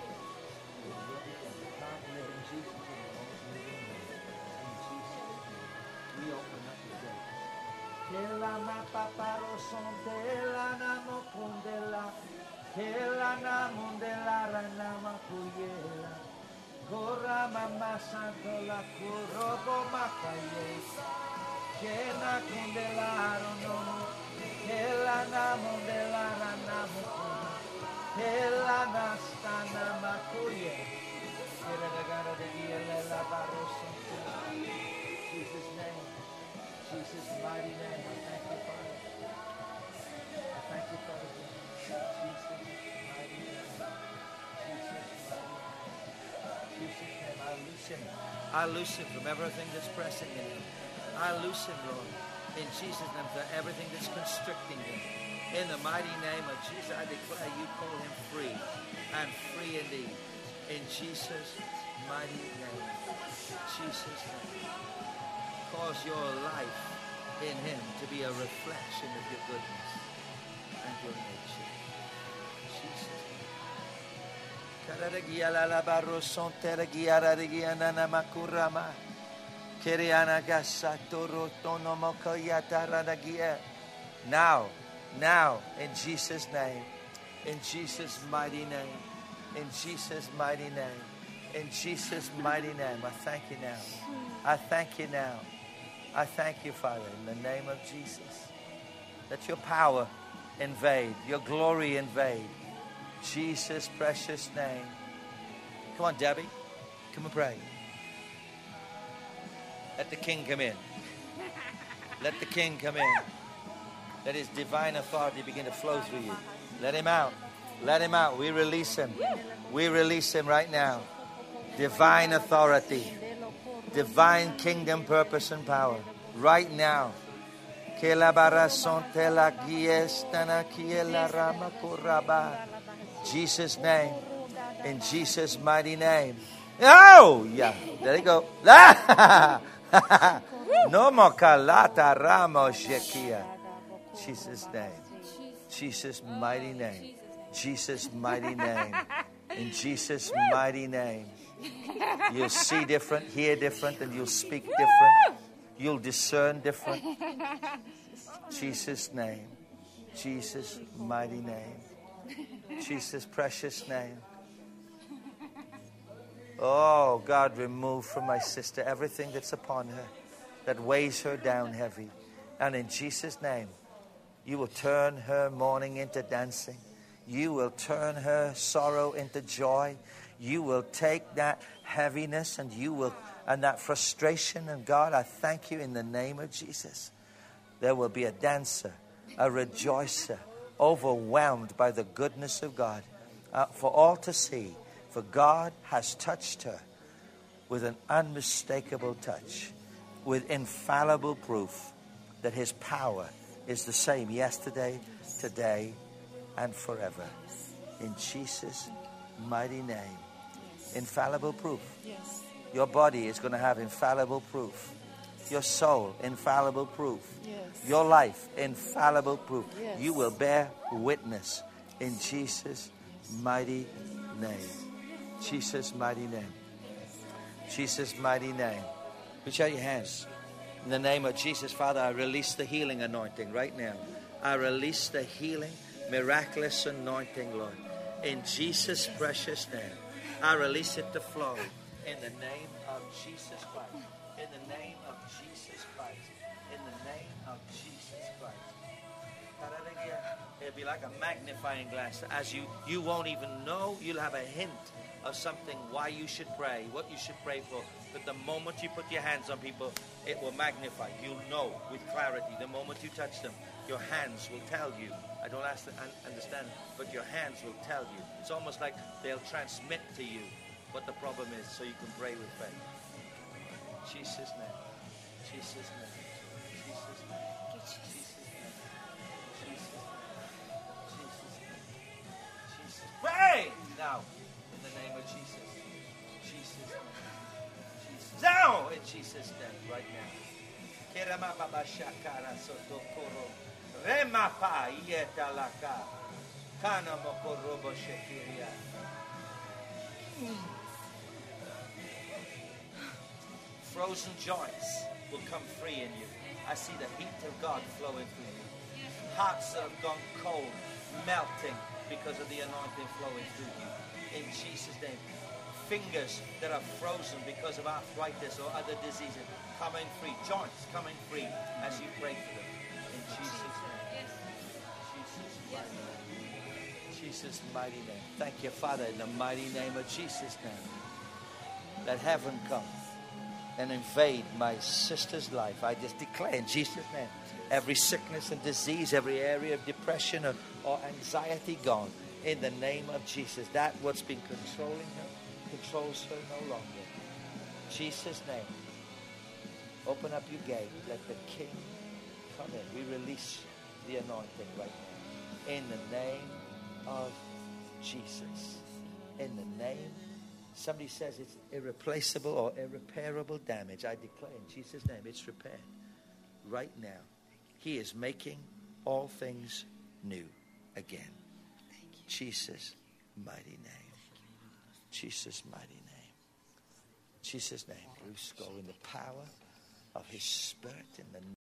You can't live in Jesus' name. In Jesus' name. We open up the gates. Kelana paparo sondela namo kundela. Kelana mundela ranama kuyela. Gora mama santola kurobo makaye. Kena kundela ronono. Kelana mundela ranama kuyela. Kelana stana makuye. loose him. I loose him from everything that's pressing in him. I loose him, Lord, in Jesus' name, for everything that's constricting him. In the mighty name of Jesus, I declare you call him free, and free indeed. In Jesus' mighty name. Jesus' name. Cause your life in him to be a reflection of your goodness and your nature. Jesus' name. Now, in Jesus' name, in Jesus' mighty name, in Jesus' mighty name, in Jesus' mighty name, I thank you now. I thank you now. I thank you, Father, in the name of Jesus. Let your power invade, your glory invade. Jesus' precious name. Come on, Debbie. Come and pray. Let the King come in. Let the King come in. Let his divine authority begin to flow through you. Let him out. Let him out. We release him. We release him right now. Divine authority. Divine kingdom purpose and power. Right now. Jesus' name. In Jesus' mighty name. Oh, yeah. There you go. No more kalata ramos shekia. Jesus' name. Jesus' mighty name. Jesus' mighty name. In Jesus' mighty name. You'll see different, hear different, and you'll speak different. You'll discern different. Jesus' name. Jesus' mighty name. Jesus' precious name. Oh, God, remove from my sister everything that's upon her that weighs her down heavy. And in Jesus' name, you will turn her mourning into dancing. You will turn her sorrow into joy. You will take that heaviness and that frustration. And God, I thank you in the name of Jesus. There will be a dancer, a rejoicer, overwhelmed by the goodness of God for all to see. For God has touched her with an unmistakable touch, with infallible proof that his power is the same yesterday, today, and forever. In Jesus' mighty name. Infallible proof. Yes. Your body is going to have infallible proof. Your soul, infallible proof. Yes. Your life, infallible proof. Yes. You will bear witness in Jesus' mighty name. Jesus' mighty name. Jesus' mighty name. Reach out your hands. In the name of Jesus, Father, I release the healing anointing right now. I release the healing, miraculous anointing, Lord. In Jesus' precious name. I release it to flow. In the name of Jesus Christ. In the name of Jesus Christ. In the name of Jesus Christ. It'll be like a magnifying glass. As you won't even know, you'll have a hint of something, why you should pray, what you should pray for. But the moment you put your hands on people, it will magnify. You'll know with clarity. The moment you touch them, your hands will tell you. I don't understand, but your hands will tell you. It's almost like they'll transmit to you what the problem is, so you can pray with faith. Jesus' name. Jesus' name. Jesus' name. Jesus' name. Jesus' name. Jesus' name. Jesus. Pray now in the name of Jesus. Jesus' name. Jesus. Now in Jesus' name, right now. Kerama baba shakara sotokoro. Rema pa yetalaka. Kana mokorobo shekiria. Frozen joints will come free in you. I see the heat of God flowing through you. Hearts that have gone cold, melting because of the anointing flowing through you. In Jesus' name. Fingers that are frozen because of arthritis or other diseases coming free. Joints coming free as you pray for them. In Jesus' name. Jesus' mighty name. Jesus' mighty name. Thank you, Father, in the mighty name of Jesus' name. Let heaven come and invade my sister's life. I just declare in Jesus' name, every sickness and disease, every area of depression or anxiety gone. In the name of Jesus. That what's been controlling her, controls her no longer. Jesus' name. Open up your gate. Let the King come in. We release the anointing right now. In the name of Jesus. In the name. Somebody says it's irreplaceable or irreparable damage. I declare in Jesus' name it's repaired. Right now. He is making all things new again. Jesus' mighty name. Jesus' mighty name. Jesus' name. Loose go in the power of his Spirit in the